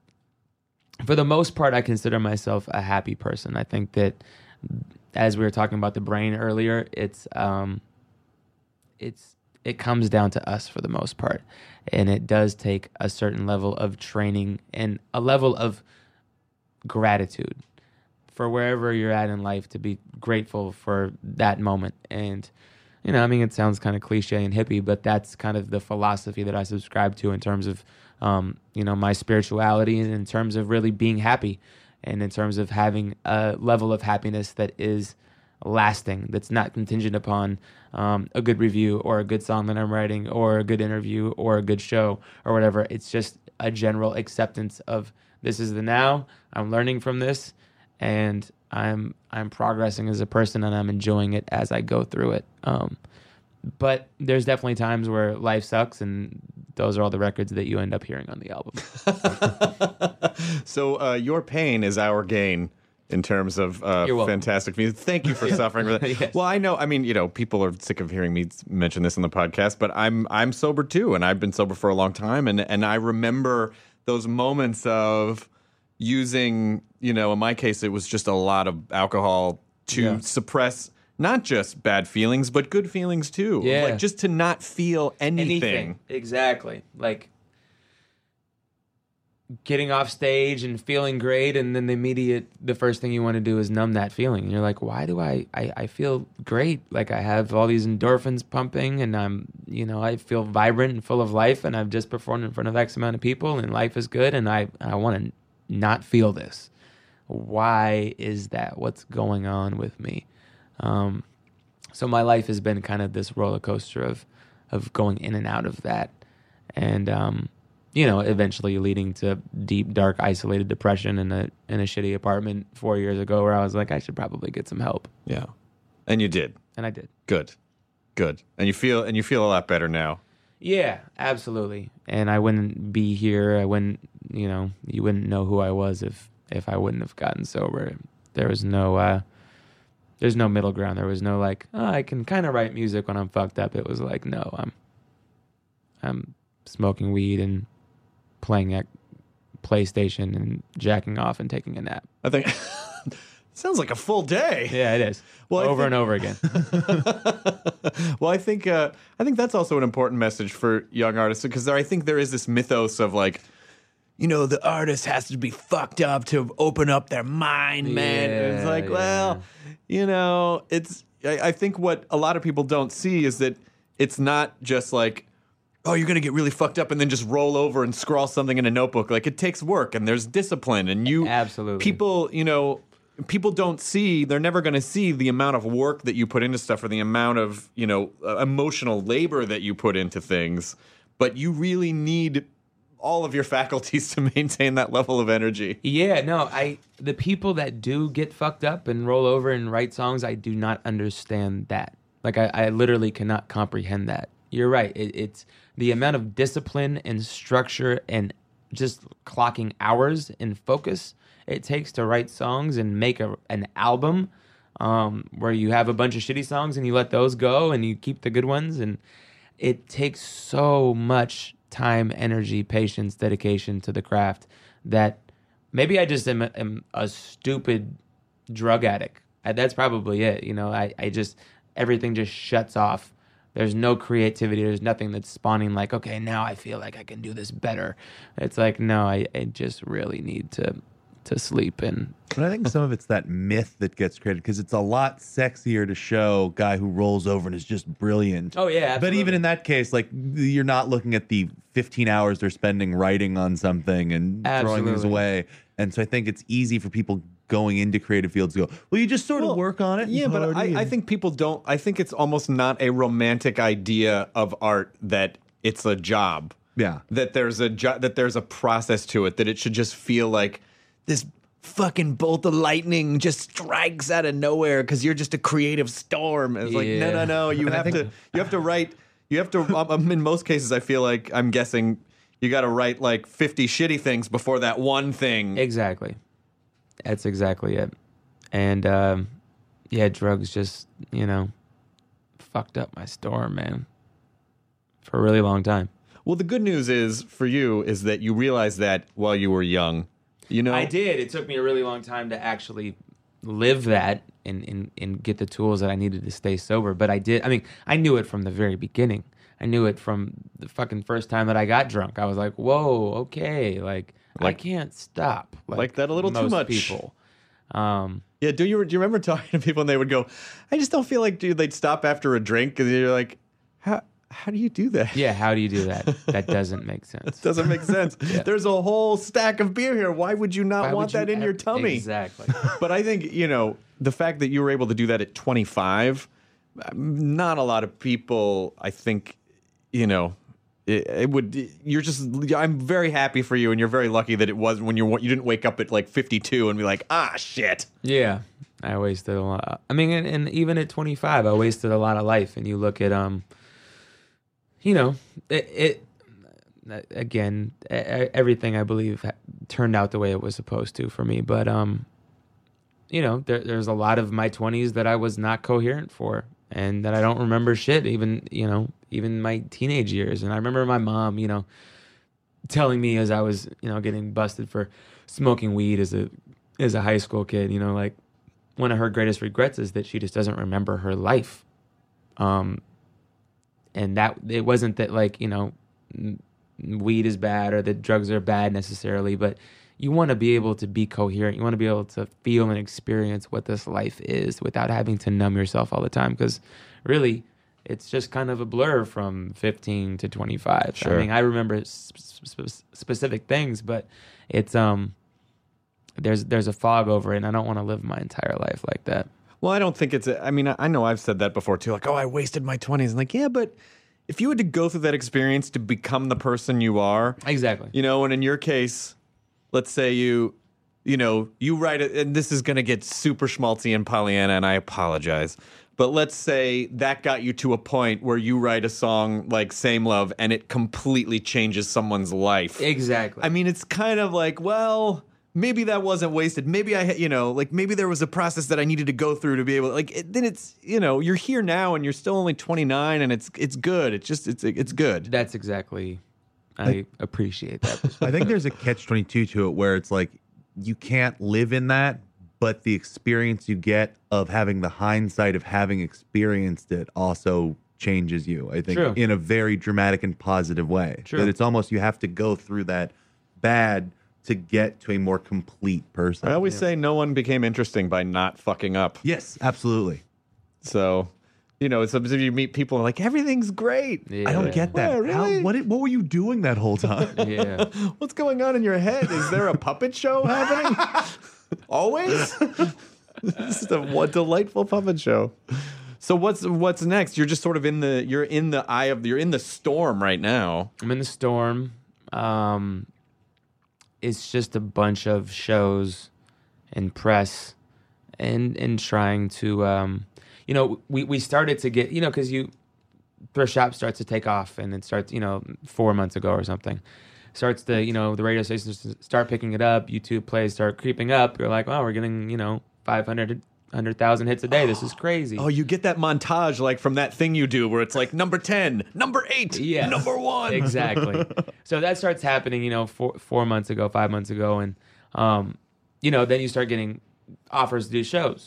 for the most part, I consider myself a happy person. I think that, as we were talking about the brain earlier, it's um, it's it comes down to us for the most part. And it does take a certain level of training and a level of gratitude for wherever you're at in life to be grateful for that moment. And, you know, I mean, it sounds kind of cliche and hippie, but that's kind of the philosophy that I subscribe to in terms of, um, you know, my spirituality and in terms of really being happy and in terms of having a level of happiness that is lasting, that's not contingent upon um, a good review or a good song that I'm writing or a good interview or a good show or whatever. It's just a general acceptance of this is the now, I'm learning from this, and I'm I'm progressing as a person, and I'm enjoying it as I go through it. Um, but there's definitely times where life sucks, and those are all the records that you end up hearing on the album. So uh, your pain is our gain in terms of uh, You're welcome. fantastic music. Thank you for suffering with it. Yes. Well, I know. I mean, you know, people are sick of hearing me mention this on the podcast, but I'm I'm sober too, and I've been sober for a long time, and and I remember those moments of using, you know, in my case, it was just a lot of alcohol to Yeah. suppress not just bad feelings, but good feelings too. Yeah. Like just to not feel anything. Anything. Exactly. Like getting off stage and feeling great, and then the immediate, the first thing you want to do is numb that feeling. And you're like, why do I, I, I feel great? Like I have all these endorphins pumping, and I'm, you know, I feel vibrant and full of life, and I've just performed in front of X amount of people, and life is good, and I, I want to not feel this. Why is that? What's going on with me? Um, so my life has been kind of this roller coaster of, of going in and out of that. And, um, you know, eventually leading to deep, dark, isolated depression in a in a shitty apartment four years ago, where I was like, I should probably get some help, Yeah. And you did. and I did. Good. Good. And you feel and you feel a lot better now. Yeah, absolutely. And I wouldn't be here. I wouldn't, you know, you wouldn't know who I was if if I wouldn't have gotten sober. There was no, uh, there's no middle ground. There was no like, oh, I can kind of write music when I'm fucked up. It was like, no, I'm, I'm smoking weed and playing at PlayStation and jacking off and taking a nap. I think sounds like a full day. Yeah, it is. Well, I over think- and over again. Well, I think uh, I think that's also an important message for young artists, because there, I think there is this mythos of like, you know, the artist has to be fucked up to open up their mind, man. And it's Yeah, like, well, you know, it's. I, I think what a lot of people don't see is that it's not just like, oh, you're gonna get really fucked up and then just roll over and scrawl something in a notebook. Like it takes work and there's discipline, and you Absolutely. people, you know. People don't see, they're never going to see the amount of work that you put into stuff, or the amount of, you know, uh, emotional labor that you put into things. But you really need all of your faculties to maintain that level of energy. Yeah, no, I the people that do get fucked up and roll over and write songs, I do not understand that. Like I, I literally cannot comprehend that. You're right. It, it's the amount of discipline and structure and just clocking hours and focus it takes to write songs and make a, an album, um, where you have a bunch of shitty songs and you let those go and you keep the good ones. And it takes so much time, energy, patience, dedication to the craft that maybe I just am, a- am a stupid drug addict. Uh, That's probably it. You know, I, I just, everything just shuts off. There's no creativity. There's nothing that's spawning like, okay, now I feel like I can do this better. It's like, no, I, I just really need to to sleep. And But I think some of it's that myth that gets created, because it's a lot sexier to show guy who rolls over and is just brilliant. Oh, yeah, But absolutely. even in that case, like you're not looking at the fifteen hours they're spending writing on something and throwing things Absolutely. away. And so I think it's easy for people going into creative fields to go, well, you just sort Well, of work on it. and Yeah, but party I, I and- think people don't, I think it's almost not a romantic idea of art that it's a job. Yeah. That there's a jo- that there's a process to it, that it should just feel like this fucking bolt of lightning just strikes out of nowhere because you're just a creative storm. It's like, no, no, Yeah. no. You have to, you have to write, you have to, um, in most cases, I feel like, I'm guessing, you got to write like fifty shitty things before that one thing. Exactly. That's exactly it. And um, yeah, drugs just, you know, fucked up my storm, man, for a really long time. Well, the good news is for you is that you realized that while you were young. You know, I did. It took me a really long time to actually live that and, and, and get the tools that I needed to stay sober. But I did. I mean, I knew it from the very beginning. I knew it from the fucking first time that I got drunk. I was like, whoa, okay. Like, I Like- can't stop. like that a little too most much. people. Um, Yeah, do you do you remember talking to people and they would go, I just don't feel like, dude, they'd stop after a drink, and you're like, how how do you do that? yeah, how do you do that? That doesn't make sense. Doesn't make sense. There's a whole stack of beer here. Why would you not Why want would you that in your ev- tummy? Exactly. But I think, you know, the fact that you were able to do that at twenty-five, not a lot of people, I think, you know, it, it would. You're just. I'm very happy for you, and you're very lucky that it was when you you didn't wake up at like fifty-two and be like, ah, shit. Yeah, I wasted a lot. I mean, and, and even at twenty-five, I wasted a lot of life. And you look at, um, you know, it, it again, e- e- everything I believe ha- turned out the way it was supposed to for me. But, um, you know, there, there's a lot of my twenties that I was not coherent for, and that I don't remember shit, even, you know, even my teenage years. And I remember my mom, you know, telling me as I was, you know, getting busted for smoking weed as a as a high school kid. You know, like one of her greatest regrets is that she just doesn't remember her life. Um, and that it wasn't that like, you know, weed is bad or that drugs are bad necessarily, but you want to be able to be coherent. You want to be able to feel and experience what this life is without having to numb yourself all the time. Because really, it's just kind of a blur from fifteen to twenty-five. Sure. I mean, I remember sp- sp- specific things, but it's um, there's there's a fog over it, and I don't want to live my entire life like that. Well, I don't think it's, a, I mean, I know I've said that before too. Like, oh, I wasted my twenties. And like, yeah, but if you had to go through that experience to become the person you are. Exactly. You know, and in your case, let's say you, you know, you write it, and this is going to get super schmaltzy and Pollyanna, and I apologize. But let's say that got you to a point where you write a song like Same Love, and it completely changes someone's life. Exactly. I mean, it's kind of like, well, maybe that wasn't wasted. Maybe I, you know, like maybe there was a process that I needed to go through to be able, like, it, then it's, you know, you're here now and you're still only twenty-nine, and it's it's good. It's just it's it's good. That's exactly. I appreciate that. I think there's a catch twenty-two to it where it's like you can't live in that, but the experience you get of having the hindsight of having experienced it also changes you, I think, True. in a very dramatic and positive way. True. That it's almost you have to go through that bad to get to a more complete person. I always say no one became interesting by not fucking up. Yes, absolutely. So, you know, sometimes you meet people and like, everything's great. Yeah. I don't get that. Yeah, really? How, what, what were you doing that whole time? Yeah. What's going on in your head? Is there a puppet show happening? Always? This is a what delightful puppet show. So what's what's next? You're just sort of in the you're in the eye of you're in the storm right now. I'm in the storm. Um, it's just a bunch of shows and press and and trying to, um, you know, we, we started to get, you know, because you, Thrift Shop starts to take off and it starts, you know, four months ago or something. Starts to, you know, the radio stations start picking it up. YouTube plays start creeping up. You're like, wow, we're getting, you know, five hundred, one hundred thousand hits a day. This is crazy. Oh, you get that montage like from that thing you do where it's like number ten, number eight, Yes. number one. Exactly. So that starts happening, you know, four, four months ago, five months ago. And, um, you know, then you start getting offers to do shows.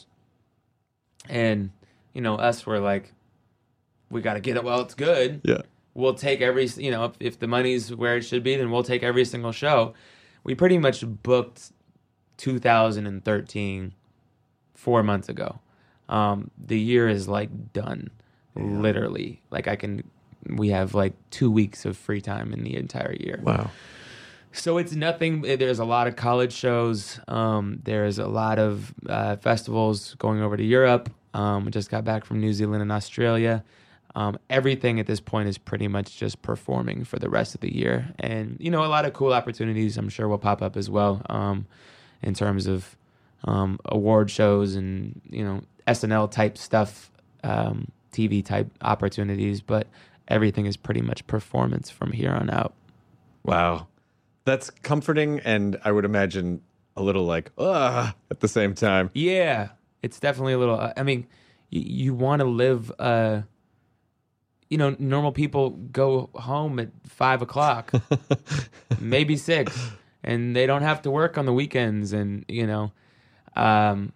And, you know, us, we're like, we got to get it while it's good. Yeah. We'll take every, you know, if, if the money's where it should be, then we'll take every single show. We pretty much booked two thousand thirteen four months ago. Um, the year is like done, literally. Like I can, we have like two weeks of free time in the entire year. Wow. So it's nothing. There's a lot of college shows. Um, there's a lot of uh, festivals going over to Europe. Um, we just got back from New Zealand and Australia. Um, everything at this point is pretty much just performing for the rest of the year. And, you know, a lot of cool opportunities I'm sure will pop up as well um, in terms of um, award shows and, you know, S N L type stuff, um, T V type opportunities. But everything is pretty much performance from here on out. Wow. That's comforting, and I would imagine a little like, ugh, at the same time. Yeah, it's definitely a little. I mean, you, you want to live. Uh, you know, normal people go home at five o'clock, maybe six, and they don't have to work on the weekends, and you know, um,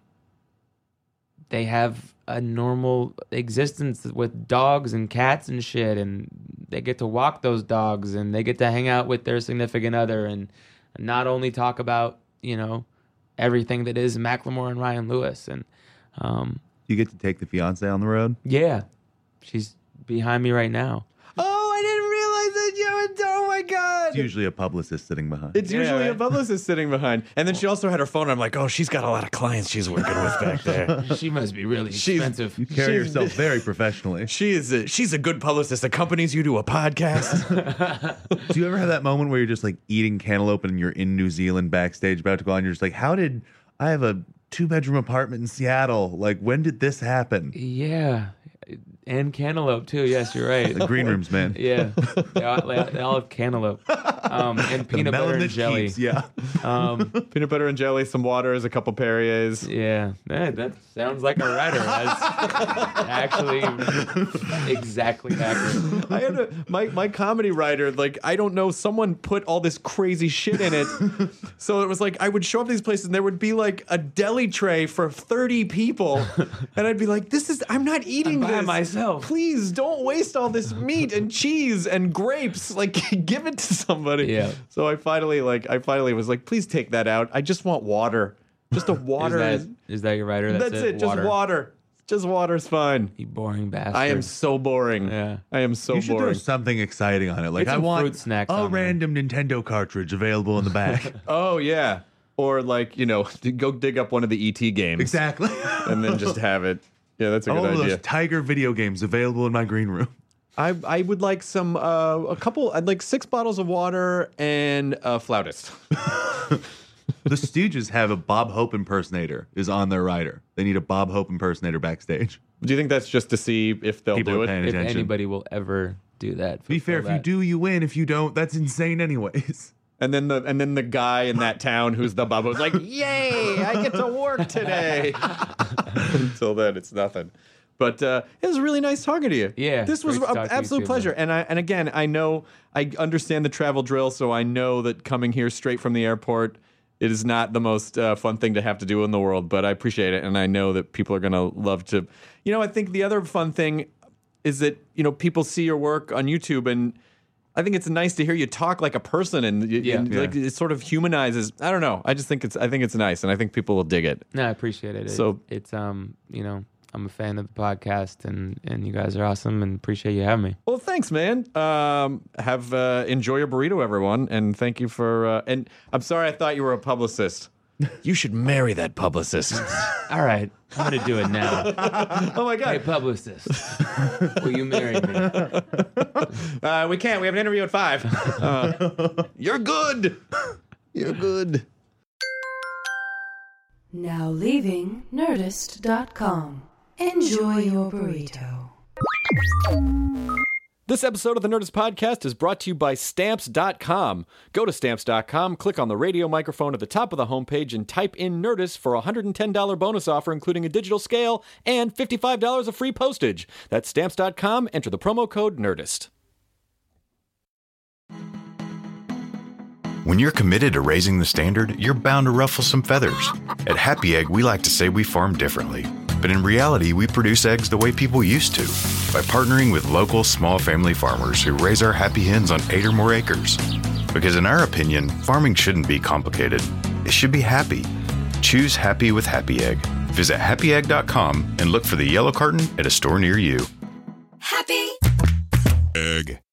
they have a normal existence with dogs and cats and shit, and they get to walk those dogs, and they get to hang out with their significant other, and not only talk about, you know, everything that is Macklemore and Ryan Lewis, and um, You get to take the fiance on the road? yeah, she's behind me right now. Oh, I didn't realize that you would, oh my God. It's usually a publicist sitting behind. It's Yeah, usually a right. publicist sitting behind. And then she also had her phone. I'm like, oh, she's got a lot of clients she's working with back there. She must be really She's- expensive. You carry She's- yourself very professionally. She is a, she's a good publicist, accompanies you to a podcast. Do you ever have that moment where you're just like eating cantaloupe and you're in New Zealand backstage about to go on? And you're just like, how did I have a two bedroom apartment in Seattle? Like, when did this happen? Yeah, And cantaloupe too. Yes, you're right. The green rooms, man. Yeah, they all, they all have cantaloupe um, and The peanut melon butter and that jelly. keeps, yeah. Um, Peanut butter and jelly, some waters, a couple Perriers. yeah, that, that sounds like a writer. That's actually exactly accurate. I had a, my my comedy writer, like, I don't know, someone put all this crazy shit in it. So it was like I would show up to these places and there would be like a deli tray for thirty people, and I'd be like, "This is I'm not eating I'm by this myself. Please don't waste all this meat and cheese and grapes. Like, give it to somebody." Yeah. So I finally like I finally was like, "Please take that out. I just want water. Just a water. Is that, is that your writer? That's, That's it. Just water. Just water's fine." You boring bastard. I am so boring. Yeah. I am so You should boring. throw something exciting on it. Like, Get I some want fruit snacks a on there. random Nintendo cartridge available in the back. Oh yeah. Or like, you know, to go dig up one of the E T games. Exactly. And then just have it. Yeah, that's a All good of idea. those Tiger video games available in my green room. I I would like some uh, a couple I'd like six bottles of water and a flautist. The Stooges have a Bob Hope impersonator is on their rider. They need a Bob Hope impersonator backstage. Do you think that's just to see if they'll People do are it? paying If attention. anybody will ever do that. To be fair, if fulfill you that. do, you win. If you don't, that's insane anyways. And then the and then the guy in that town who's the Bob was like, "Yay, I get to work today." Until then, it's nothing. But uh, it was really nice talking to you. Yeah, this was great to an talk to you absolute too, pleasure. man. And I and again, I know I understand the travel drill, so I know that coming here straight from the airport, it is not the most uh, fun thing to have to do in the world. But I appreciate it, and I know that people are going to love to. You know, I think the other fun thing is that you know people see your work on YouTube, and I think it's nice to hear you talk like a person, and, you, Yeah. and, like it sort of humanizes. I don't know. I just think it's. I think it's nice, and I think people will dig it. No, I appreciate it. So- it, it's um, you know, I'm a fan of the podcast, and and you guys are awesome, and appreciate you having me. Well, thanks, man. Um, have uh, enjoy your burrito, everyone, and thank you for. Uh, and I'm sorry, I thought you were a publicist. You should marry that publicist. All right, I'm gonna do it now. Oh my Hey, god, publicist, will you marry me? uh, we can't. We have an interview at five. Uh, you're good. You're good. Now leaving Nerdist dot com. Enjoy your burrito. This episode of the Nerdist Podcast is brought to you by Stamps dot com. Go to Stamps dot com, click on the radio microphone at the top of the homepage, and type in Nerdist for a one hundred ten dollars bonus offer, including a digital scale and fifty-five dollars of free postage. That's Stamps dot com. Enter the promo code NERDIST. When you're committed to raising the standard, you're bound to ruffle some feathers. At Happy Egg, we like to say we farm differently. But in reality, we produce eggs the way people used to, by partnering with local small family farmers who raise our happy hens on eight or more acres. Because in our opinion, farming shouldn't be complicated. It should be happy. Choose happy with Happy Egg. Visit happy egg dot com and look for the yellow carton at a store near you. Happy Egg.